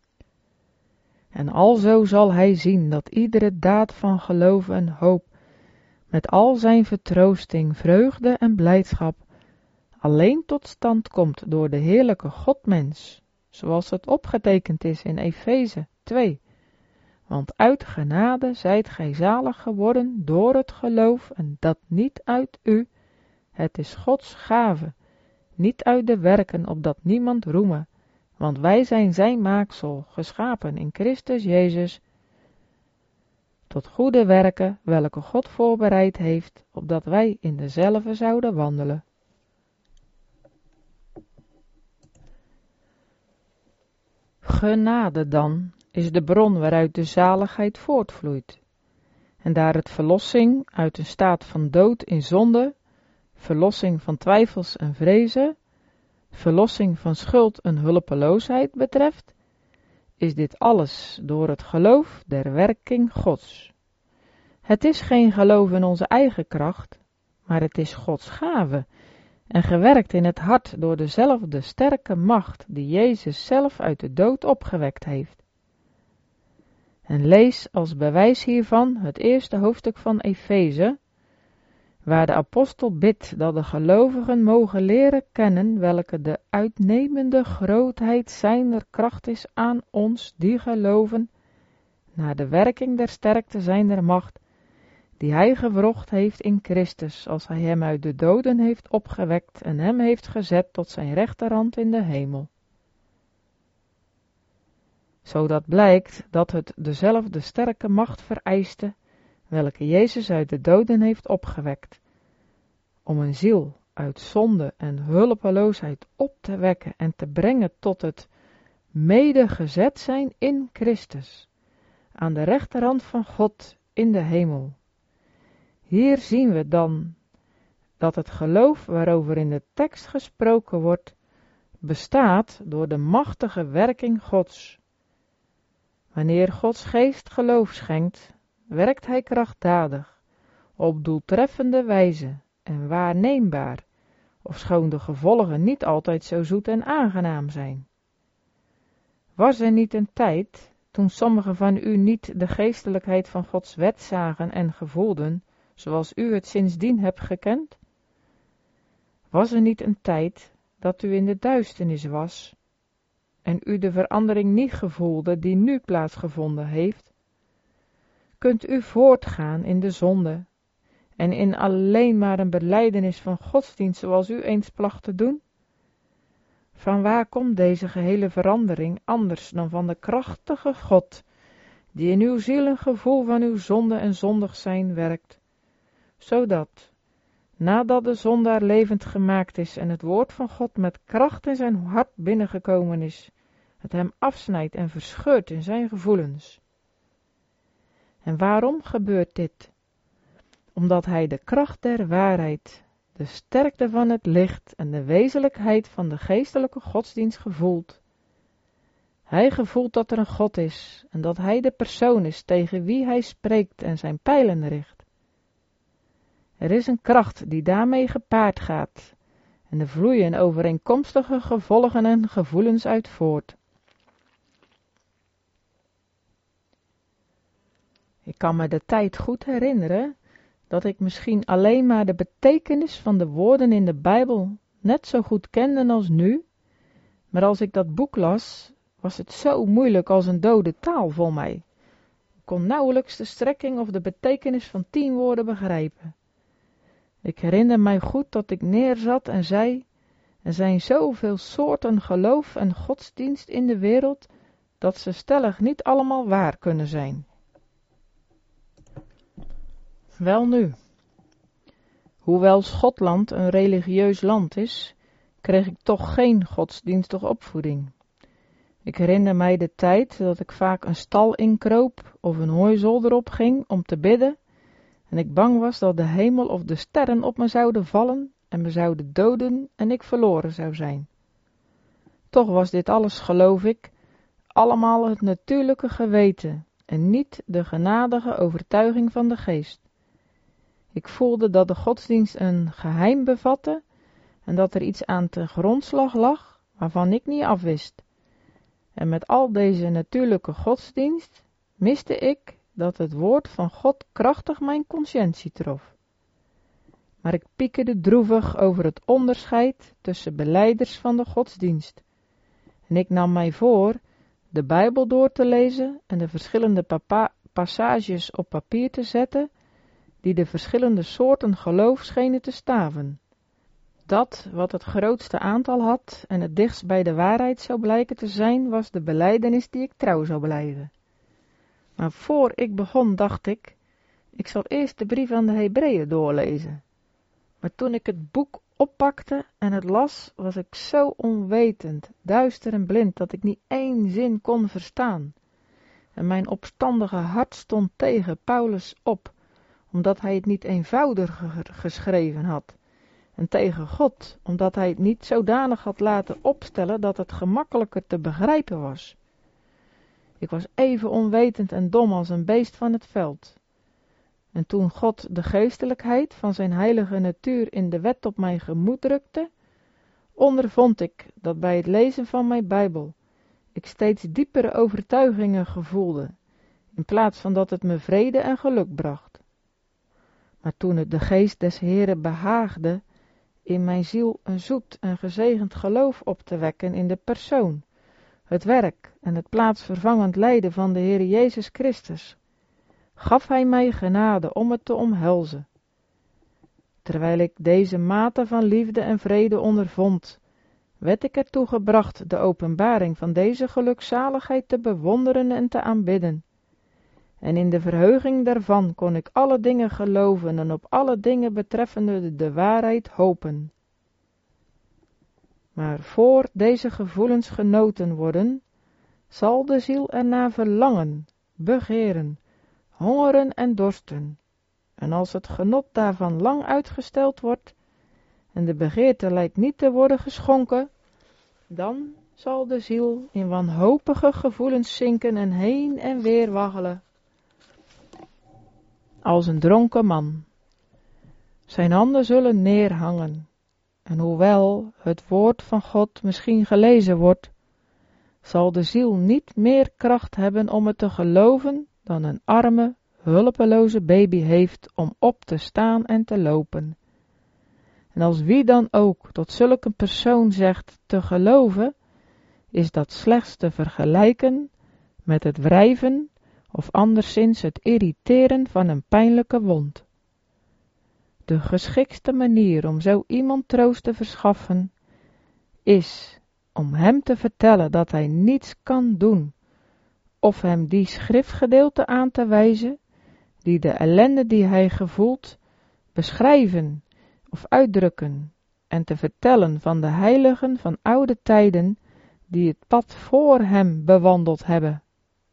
En alzo zal hij zien dat iedere daad van geloof en hoop, met al zijn vertroosting, vreugde en blijdschap, alleen tot stand komt door de heerlijke Godmens, zoals het opgetekend is in Efeze twee. Want uit genade zijt gij zalig geworden door het geloof, en dat niet uit u, het is Gods gave, niet uit de werken, opdat niemand roeme, want wij zijn zijn maaksel, geschapen in Christus Jezus, tot goede werken, welke God voorbereid heeft, opdat wij in dezelfde zouden wandelen. Genade dan is de bron waaruit de zaligheid voortvloeit. En daar het verlossing uit een staat van dood in zonde, verlossing van twijfels en vrezen, verlossing van schuld en hulpeloosheid betreft, is dit alles door het geloof der werking Gods. Het is geen geloof in onze eigen kracht, maar het is Gods gave en gewerkt in het hart door dezelfde sterke macht die Jezus zelf uit de dood opgewekt heeft. En lees als bewijs hiervan het eerste hoofdstuk van Efeze, waar de apostel bidt dat de gelovigen mogen leren kennen welke de uitnemende grootheid zijner kracht is aan ons die geloven, naar de werking der sterkte zijner macht, die hij gewrocht heeft in Christus, als hij hem uit de doden heeft opgewekt en hem heeft gezet tot zijn rechterhand in de hemel. Zodat blijkt dat het dezelfde sterke macht vereiste, welke Jezus uit de doden heeft opgewekt, om een ziel uit zonde en hulpeloosheid op te wekken en te brengen tot het medegezet zijn in Christus, aan de rechterhand van God in de hemel. Hier zien we dan dat het geloof waarover in de tekst gesproken wordt, bestaat door de machtige werking Gods. Wanneer Gods geest geloof schenkt, werkt hij krachtdadig, op doeltreffende wijze en waarneembaar, ofschoon de gevolgen niet altijd zo zoet en aangenaam zijn. Was er niet een tijd, toen sommigen van u niet de geestelijkheid van Gods wet zagen en gevoelden, zoals u het sindsdien hebt gekend? Was er niet een tijd dat u in de duisternis was en u de verandering niet gevoelde die nu plaatsgevonden heeft? Kunt u voortgaan in de zonde en in alleen maar een belijdenis van godsdienst zoals u eens placht te doen? Van waar komt deze gehele verandering anders dan van de krachtige God, die in uw ziel een gevoel van uw zonde en zondig zijn werkt, zodat, nadat de zondaar levend gemaakt is en het woord van God met kracht in zijn hart binnengekomen is, het hem afsnijdt en verscheurt in zijn gevoelens. En waarom gebeurt dit? Omdat hij de kracht der waarheid, de sterkte van het licht en de wezenlijkheid van de geestelijke godsdienst gevoelt. Hij gevoelt dat er een God is en dat hij de persoon is tegen wie hij spreekt en zijn pijlen richt. Er is een kracht die daarmee gepaard gaat en er vloeien overeenkomstige gevolgen en gevoelens uit voort. Ik kan me de tijd goed herinneren dat ik misschien alleen maar de betekenis van de woorden in de Bijbel net zo goed kende als nu, maar als ik dat boek las, was het zo moeilijk als een dode taal voor mij. Ik kon nauwelijks de strekking of de betekenis van tien woorden begrijpen. Ik herinner mij goed dat ik neerzat en zei, er zijn zoveel soorten geloof en godsdienst in de wereld, dat ze stellig niet allemaal waar kunnen zijn. Welnu, hoewel Schotland een religieus land is, kreeg ik toch geen godsdienstige opvoeding. Ik herinner mij de tijd dat ik vaak een stal inkroop of een hooizolder opging om te bidden en ik bang was dat de hemel of de sterren op me zouden vallen en me zouden doden en ik verloren zou zijn. Toch was dit alles, geloof ik, allemaal het natuurlijke geweten en niet de genadige overtuiging van de geest. Ik voelde dat de godsdienst een geheim bevatte en dat er iets aan ten grondslag lag waarvan ik niet afwist. En met al deze natuurlijke godsdienst miste ik dat het woord van God krachtig mijn conscientie trof. Maar ik piekerde droevig over het onderscheid tussen belijders van de godsdienst. En ik nam mij voor de Bijbel door te lezen en de verschillende papa- passages op papier te zetten die de verschillende soorten geloof schenen te staven. Dat wat het grootste aantal had en het dichtst bij de waarheid zou blijken te zijn, was de belijdenis die ik trouw zou blijven. Maar voor ik begon dacht ik, ik zal eerst de brief aan de Hebreeën doorlezen. Maar toen ik het boek oppakte en het las, was ik zo onwetend, duister en blind, dat ik niet één zin kon verstaan. En mijn opstandige hart stond tegen Paulus op, omdat hij het niet eenvoudiger geschreven had. En tegen God, omdat hij het niet zodanig had laten opstellen dat het gemakkelijker te begrijpen was. Ik was even onwetend en dom als een beest van het veld. En toen God de geestelijkheid van zijn heilige natuur in de wet op mijn gemoed drukte, ondervond ik dat bij het lezen van mijn Bijbel ik steeds diepere overtuigingen gevoelde, in plaats van dat het me vrede en geluk bracht. Maar toen het de geest des Heeren behaagde in mijn ziel een zoet en gezegend geloof op te wekken in de persoon, het werk en het plaatsvervangend lijden van de Heer Jezus Christus, gaf hij mij genade om het te omhelzen. Terwijl ik deze mate van liefde en vrede ondervond, werd ik ertoe gebracht de openbaring van deze gelukzaligheid te bewonderen en te aanbidden. En in de verheuging daarvan kon ik alle dingen geloven en op alle dingen betreffende de waarheid hopen. Maar voor deze gevoelens genoten worden, zal de ziel ernaar verlangen, begeren, hongeren en dorsten. En als het genot daarvan lang uitgesteld wordt, en de begeerte lijkt niet te worden geschonken, dan zal de ziel in wanhopige gevoelens zinken en heen en weer waggelen, als een dronken man. Zijn handen zullen neerhangen, en hoewel het woord van God misschien gelezen wordt, zal de ziel niet meer kracht hebben om het te geloven dan een arme, hulpeloze baby heeft om op te staan en te lopen. En als wie dan ook tot zulke persoon zegt te geloven, is dat slechts te vergelijken met het wrijven of anderszins het irriteren van een pijnlijke wond. De geschiktste manier om zo iemand troost te verschaffen, is om hem te vertellen dat hij niets kan doen, of hem die schriftgedeelte aan te wijzen, die de ellende die hij gevoelt, beschrijven of uitdrukken, en te vertellen van de heiligen van oude tijden, die het pad voor hem bewandeld hebben.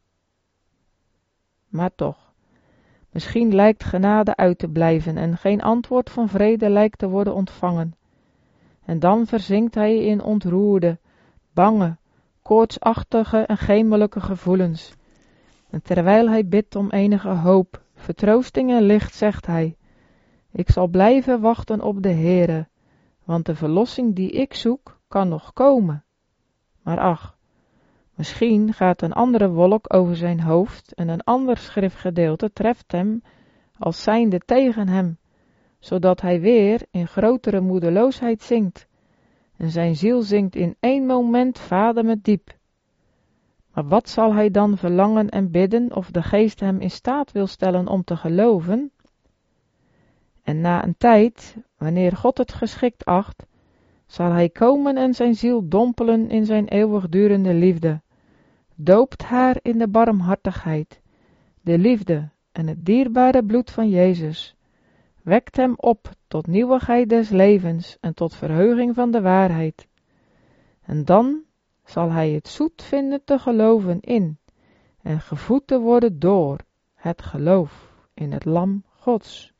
Maar toch, misschien lijkt genade uit te blijven en geen antwoord van vrede lijkt te worden ontvangen. En dan verzinkt hij in ontroerde, bange, koortsachtige en gemelijke gevoelens. En terwijl hij bidt om enige hoop, vertroosting en licht, zegt hij: ik zal blijven wachten op de Heere, want de verlossing die ik zoek, kan nog komen. Maar ach, misschien gaat een andere wolk over zijn hoofd en een ander schriftgedeelte treft hem als zijnde tegen hem, zodat hij weer in grotere moedeloosheid zinkt, en zijn ziel zinkt in één moment vademend diep. Maar wat zal hij dan verlangen en bidden of de geest hem in staat wil stellen om te geloven? En na een tijd, wanneer God het geschikt acht, zal hij komen en zijn ziel dompelen in zijn eeuwigdurende liefde, doopt haar in de barmhartigheid, de liefde en het dierbare bloed van Jezus, wekt hem op tot nieuwigheid des levens en tot verheuging van de waarheid. En dan zal hij het zoet vinden te geloven in en gevoed te worden door het geloof in het Lam Gods.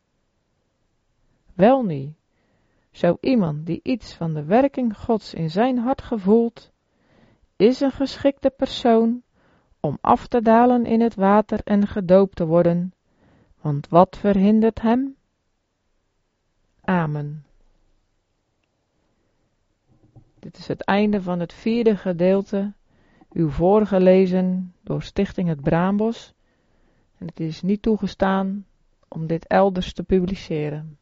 Welnu, zo iemand die iets van de werking Gods in zijn hart gevoelt, is een geschikte persoon om af te dalen in het water en gedoopt te worden, want wat verhindert hem? Amen. Dit is het einde van het vierde gedeelte uw vorige lezen door Stichting Het Braambos en het is niet toegestaan om dit elders te publiceren.